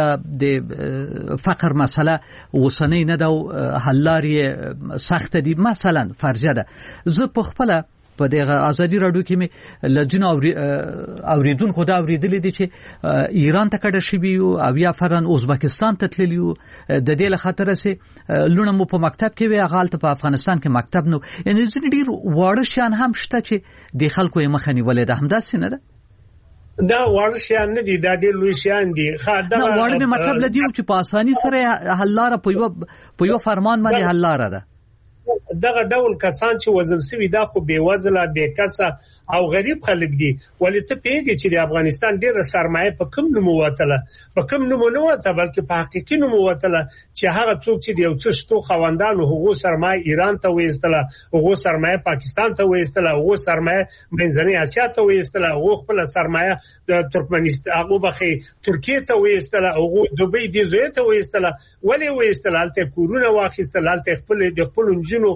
د فقر مسله وسنۍ نه دا حل لارې سخت دي مثلا فرض ده زه په خپل په دغه ازادي رادیو کې مې لجنه اوریدونکو دا اوریدل دي چې ایران ته کډه شوی او یا فرن ازبکستان ته تللی د دې له خاطر سه لونه مو په مکتب کې وی غالط په افغانستان کې مکتب نو یعنی ډیر واړه شان هم شته چې د خلکو یې مخنی ولې ده همداسې نه ده دا واړه شان نه دي دا ډیر لوی شان دي خا دا واړه مطلب لدی چې په اساني سره حل لاره په یو په یو فرمان باندې حل لاره ده دغه ډول کسان چې وزل سوي دا خو بے وزله بے کسه او غریب خلک دي ولې ته پیږي چې د افغانستان ډیره سرمایه په کوم نوم وتله په کوم نوم نه وته بلکې په حقيقي نوم وتله چې هغه څوک چې د یو څه شتو خوندانو حقوق سرمایه ایران ته وېستله حقوق سرمایه پاکستان ته وېستله حقوق سرمایه منځنۍ اسیا ته وېستله حقوق خپل سرمایه د ترکمنستان هغه بخي ترکیه ته وېستله حقوق دوبۍ د زوی ته وېستله ولې وېستله الته کورونه واخیستله الته خپل د خپل جنو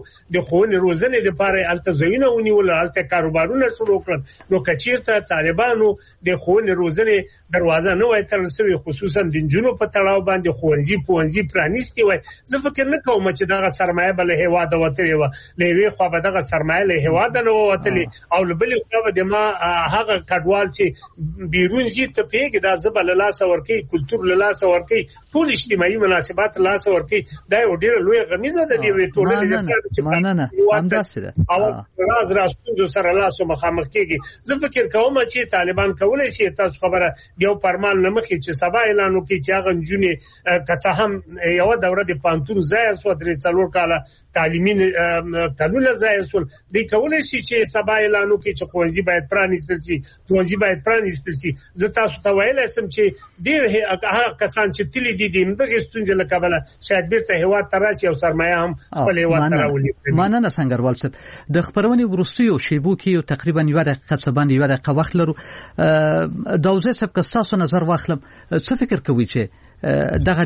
د خوونې روزنې لپاره التزوینه ونیول الته کاروبارونه شروع کړل نو کچیرته طالبانو د خوونې روزنې دروازه نه وای تړل شوی خصوصا د جنونو په تړاو باندې خوونځي پوونځي پرانیستي وای زه فکر نه کوم چې دغه سرمایه بل هوا د وتلې و لوي خو به دغه سرمایه له هوا د نو وتلې او لبل خو د ما هغه کډوال چې بیرون جی ته پیګ دا زبل لاس ورکی کلچر لاس ورکی ټول اجتماعي مناسبات لاس ورکی دا ډېر لوی غمیزه د دې ټولنې لپاره چې نه نه همداسې ده او راز راز سره لاس مخامخ کیږي زه فکر کوم چې طالبان کولای شي تاسو خبره یو پرمان نمخې چې سبا اعلان وکړي چې هغه جنې کڅه هم یو دوره د پانتون ځای سو درې څلور کاله تعلیمي قانون ځای سو د کولای شي چې سبا اعلان وکړي چې خوځي باید پرانیستل شي خوځي باید پرانیستل شي زه تاسو ته ویل سم چې ډیر هغه کسان چې تللی دي د دغه ستونزې له کبله شاید بیرته هوا تراسي او سرمایه هم خپل هوا تراولي مننه څنګهوال صاحب د خبرونې ورسیو شیبو کې تقریبا یو دقیقه څه باندې یو دقیقه وخت لرو داوزه صاحب که تاسو نظر واخلم څه فکر کوي چې دغه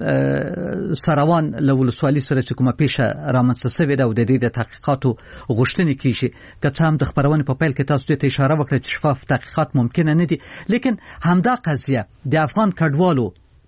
د سروان له ولسوالۍ سره چې کومه پیښه رامنځته شوې ده او د دې د تحقیقاتو غوښتنې کیږي که څه هم د خبرونې په پیل کې تاسو ته اشاره وکړه چې شفاف تحقیقات ممکن نه دي لیکن همدا قضیه د افغان کډوالو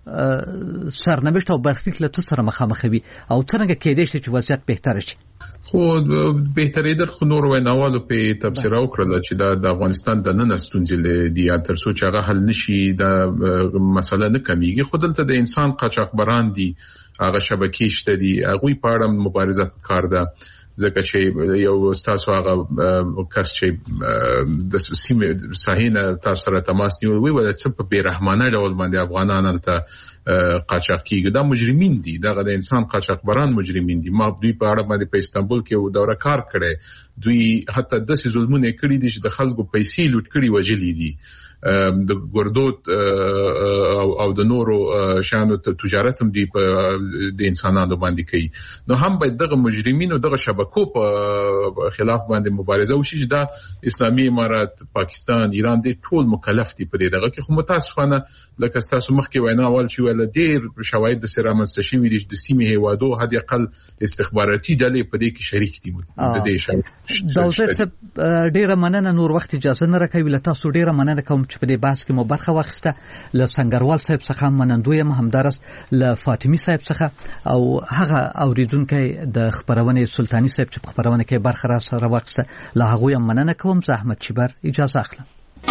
سرنوشت او برخلیک له څه سره مخامخ وي او څنګه کېدای شي چې وضعیت بهتر شي خو بهترې در خو نور ویناوالو په تفسیر وکړل چې دا د افغانستان د نن ستونزې دي تر څو چې هغه حل نشي دا مسله نه کمیږي خو دلته د انسان قاچاقبران دي هغه شبکې شته دي هغه په اړه مبارزه کار ده ځکه چې یو تاسو هغه کس چې د سیمې ساحینه تاسو سره تماس نیول وی ول چې په بیرحمانه ډول باندې افغانان ته قاچاق کیږي دا مجرمین دي دغه د انسان قاچاقبران مجرمین دي ما دوی په اړه باندې په استانبول کې یو دوره کار کړي دوی حتی د سې ظلمونه کړي دي چې د خلکو پیسې لوټ کړي وجلې دي د ګردود او د نورو شانو تجارت هم دی په د انسانانو باندې کوي نو هم باید دغه مجرمینو دغه شبکو په خلاف باندې مبارزه وشي چې دا اسلامي امارات پاکستان ایران دې ټول مکلف دي په دې دغه کې خو متاسفانه لکه تاسو مخکې وینا اول چې ول ډیر شواهد د سره منځ شوي دي د سیمې هوادو حد اقل استخباراتي ډلې په دې کې شریک دي د دې شاو داوزه ډیره مننه نور وخت اجازه نه راکوي له تاسو ډیره مننه کوم چې په دې بحث کې مو برخه واخیسته له سنگروال صاحب څخه منندوی هم همدارس له فاطمی صاحب څخه او هغه اوریدونکو د خبرونه سلطانی صاحب چې خبرونه کې برخه را سره واخیسته له هغه هم مننه کوم زه احمد چیبر اجازه اخلم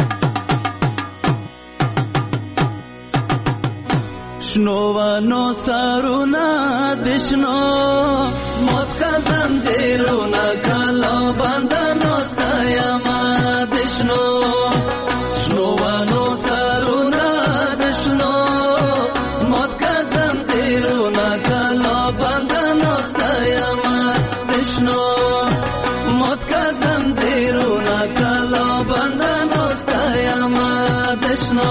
شنوانو سارونا دشنو موت کا زنجیرونا کالا باندانو ستایما دشنو شنوانو سارونا دشنو موت کا زنجیرونا کالا باندانو ستایما دشنو موت کا زنجیرونا کالا باندانو ستایما دشنو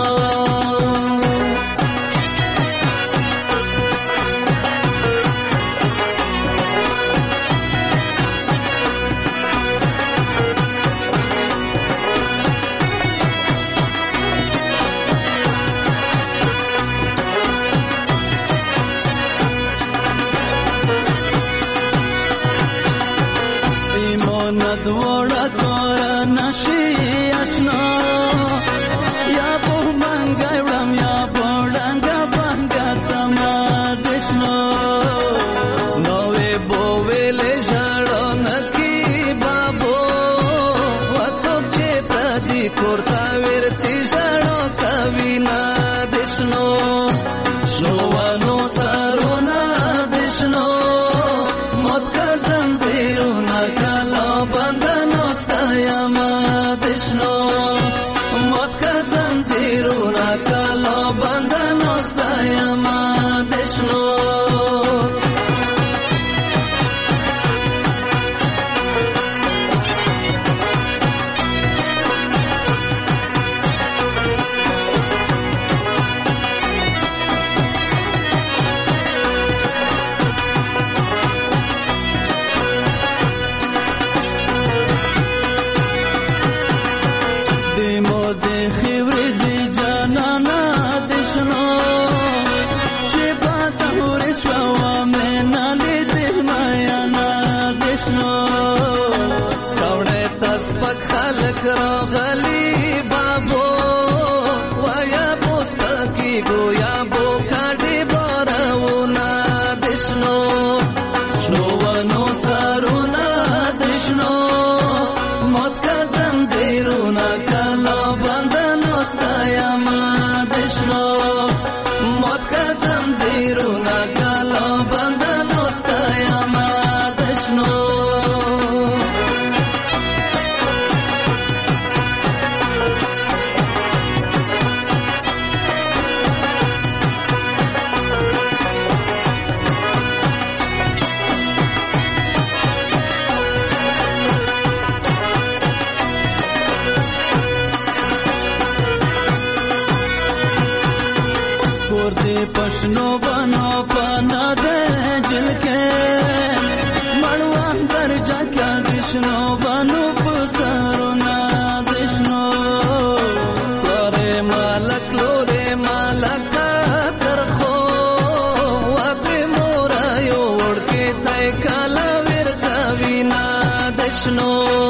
دشنو بانو پانا دے جل کے مڑوان درجہ کا دشنو بانو پسرونا دشنو لورے مالک لورے مالک ترخو واقع مورا یو وڑ کے تای کالا ورکا وینا دشنو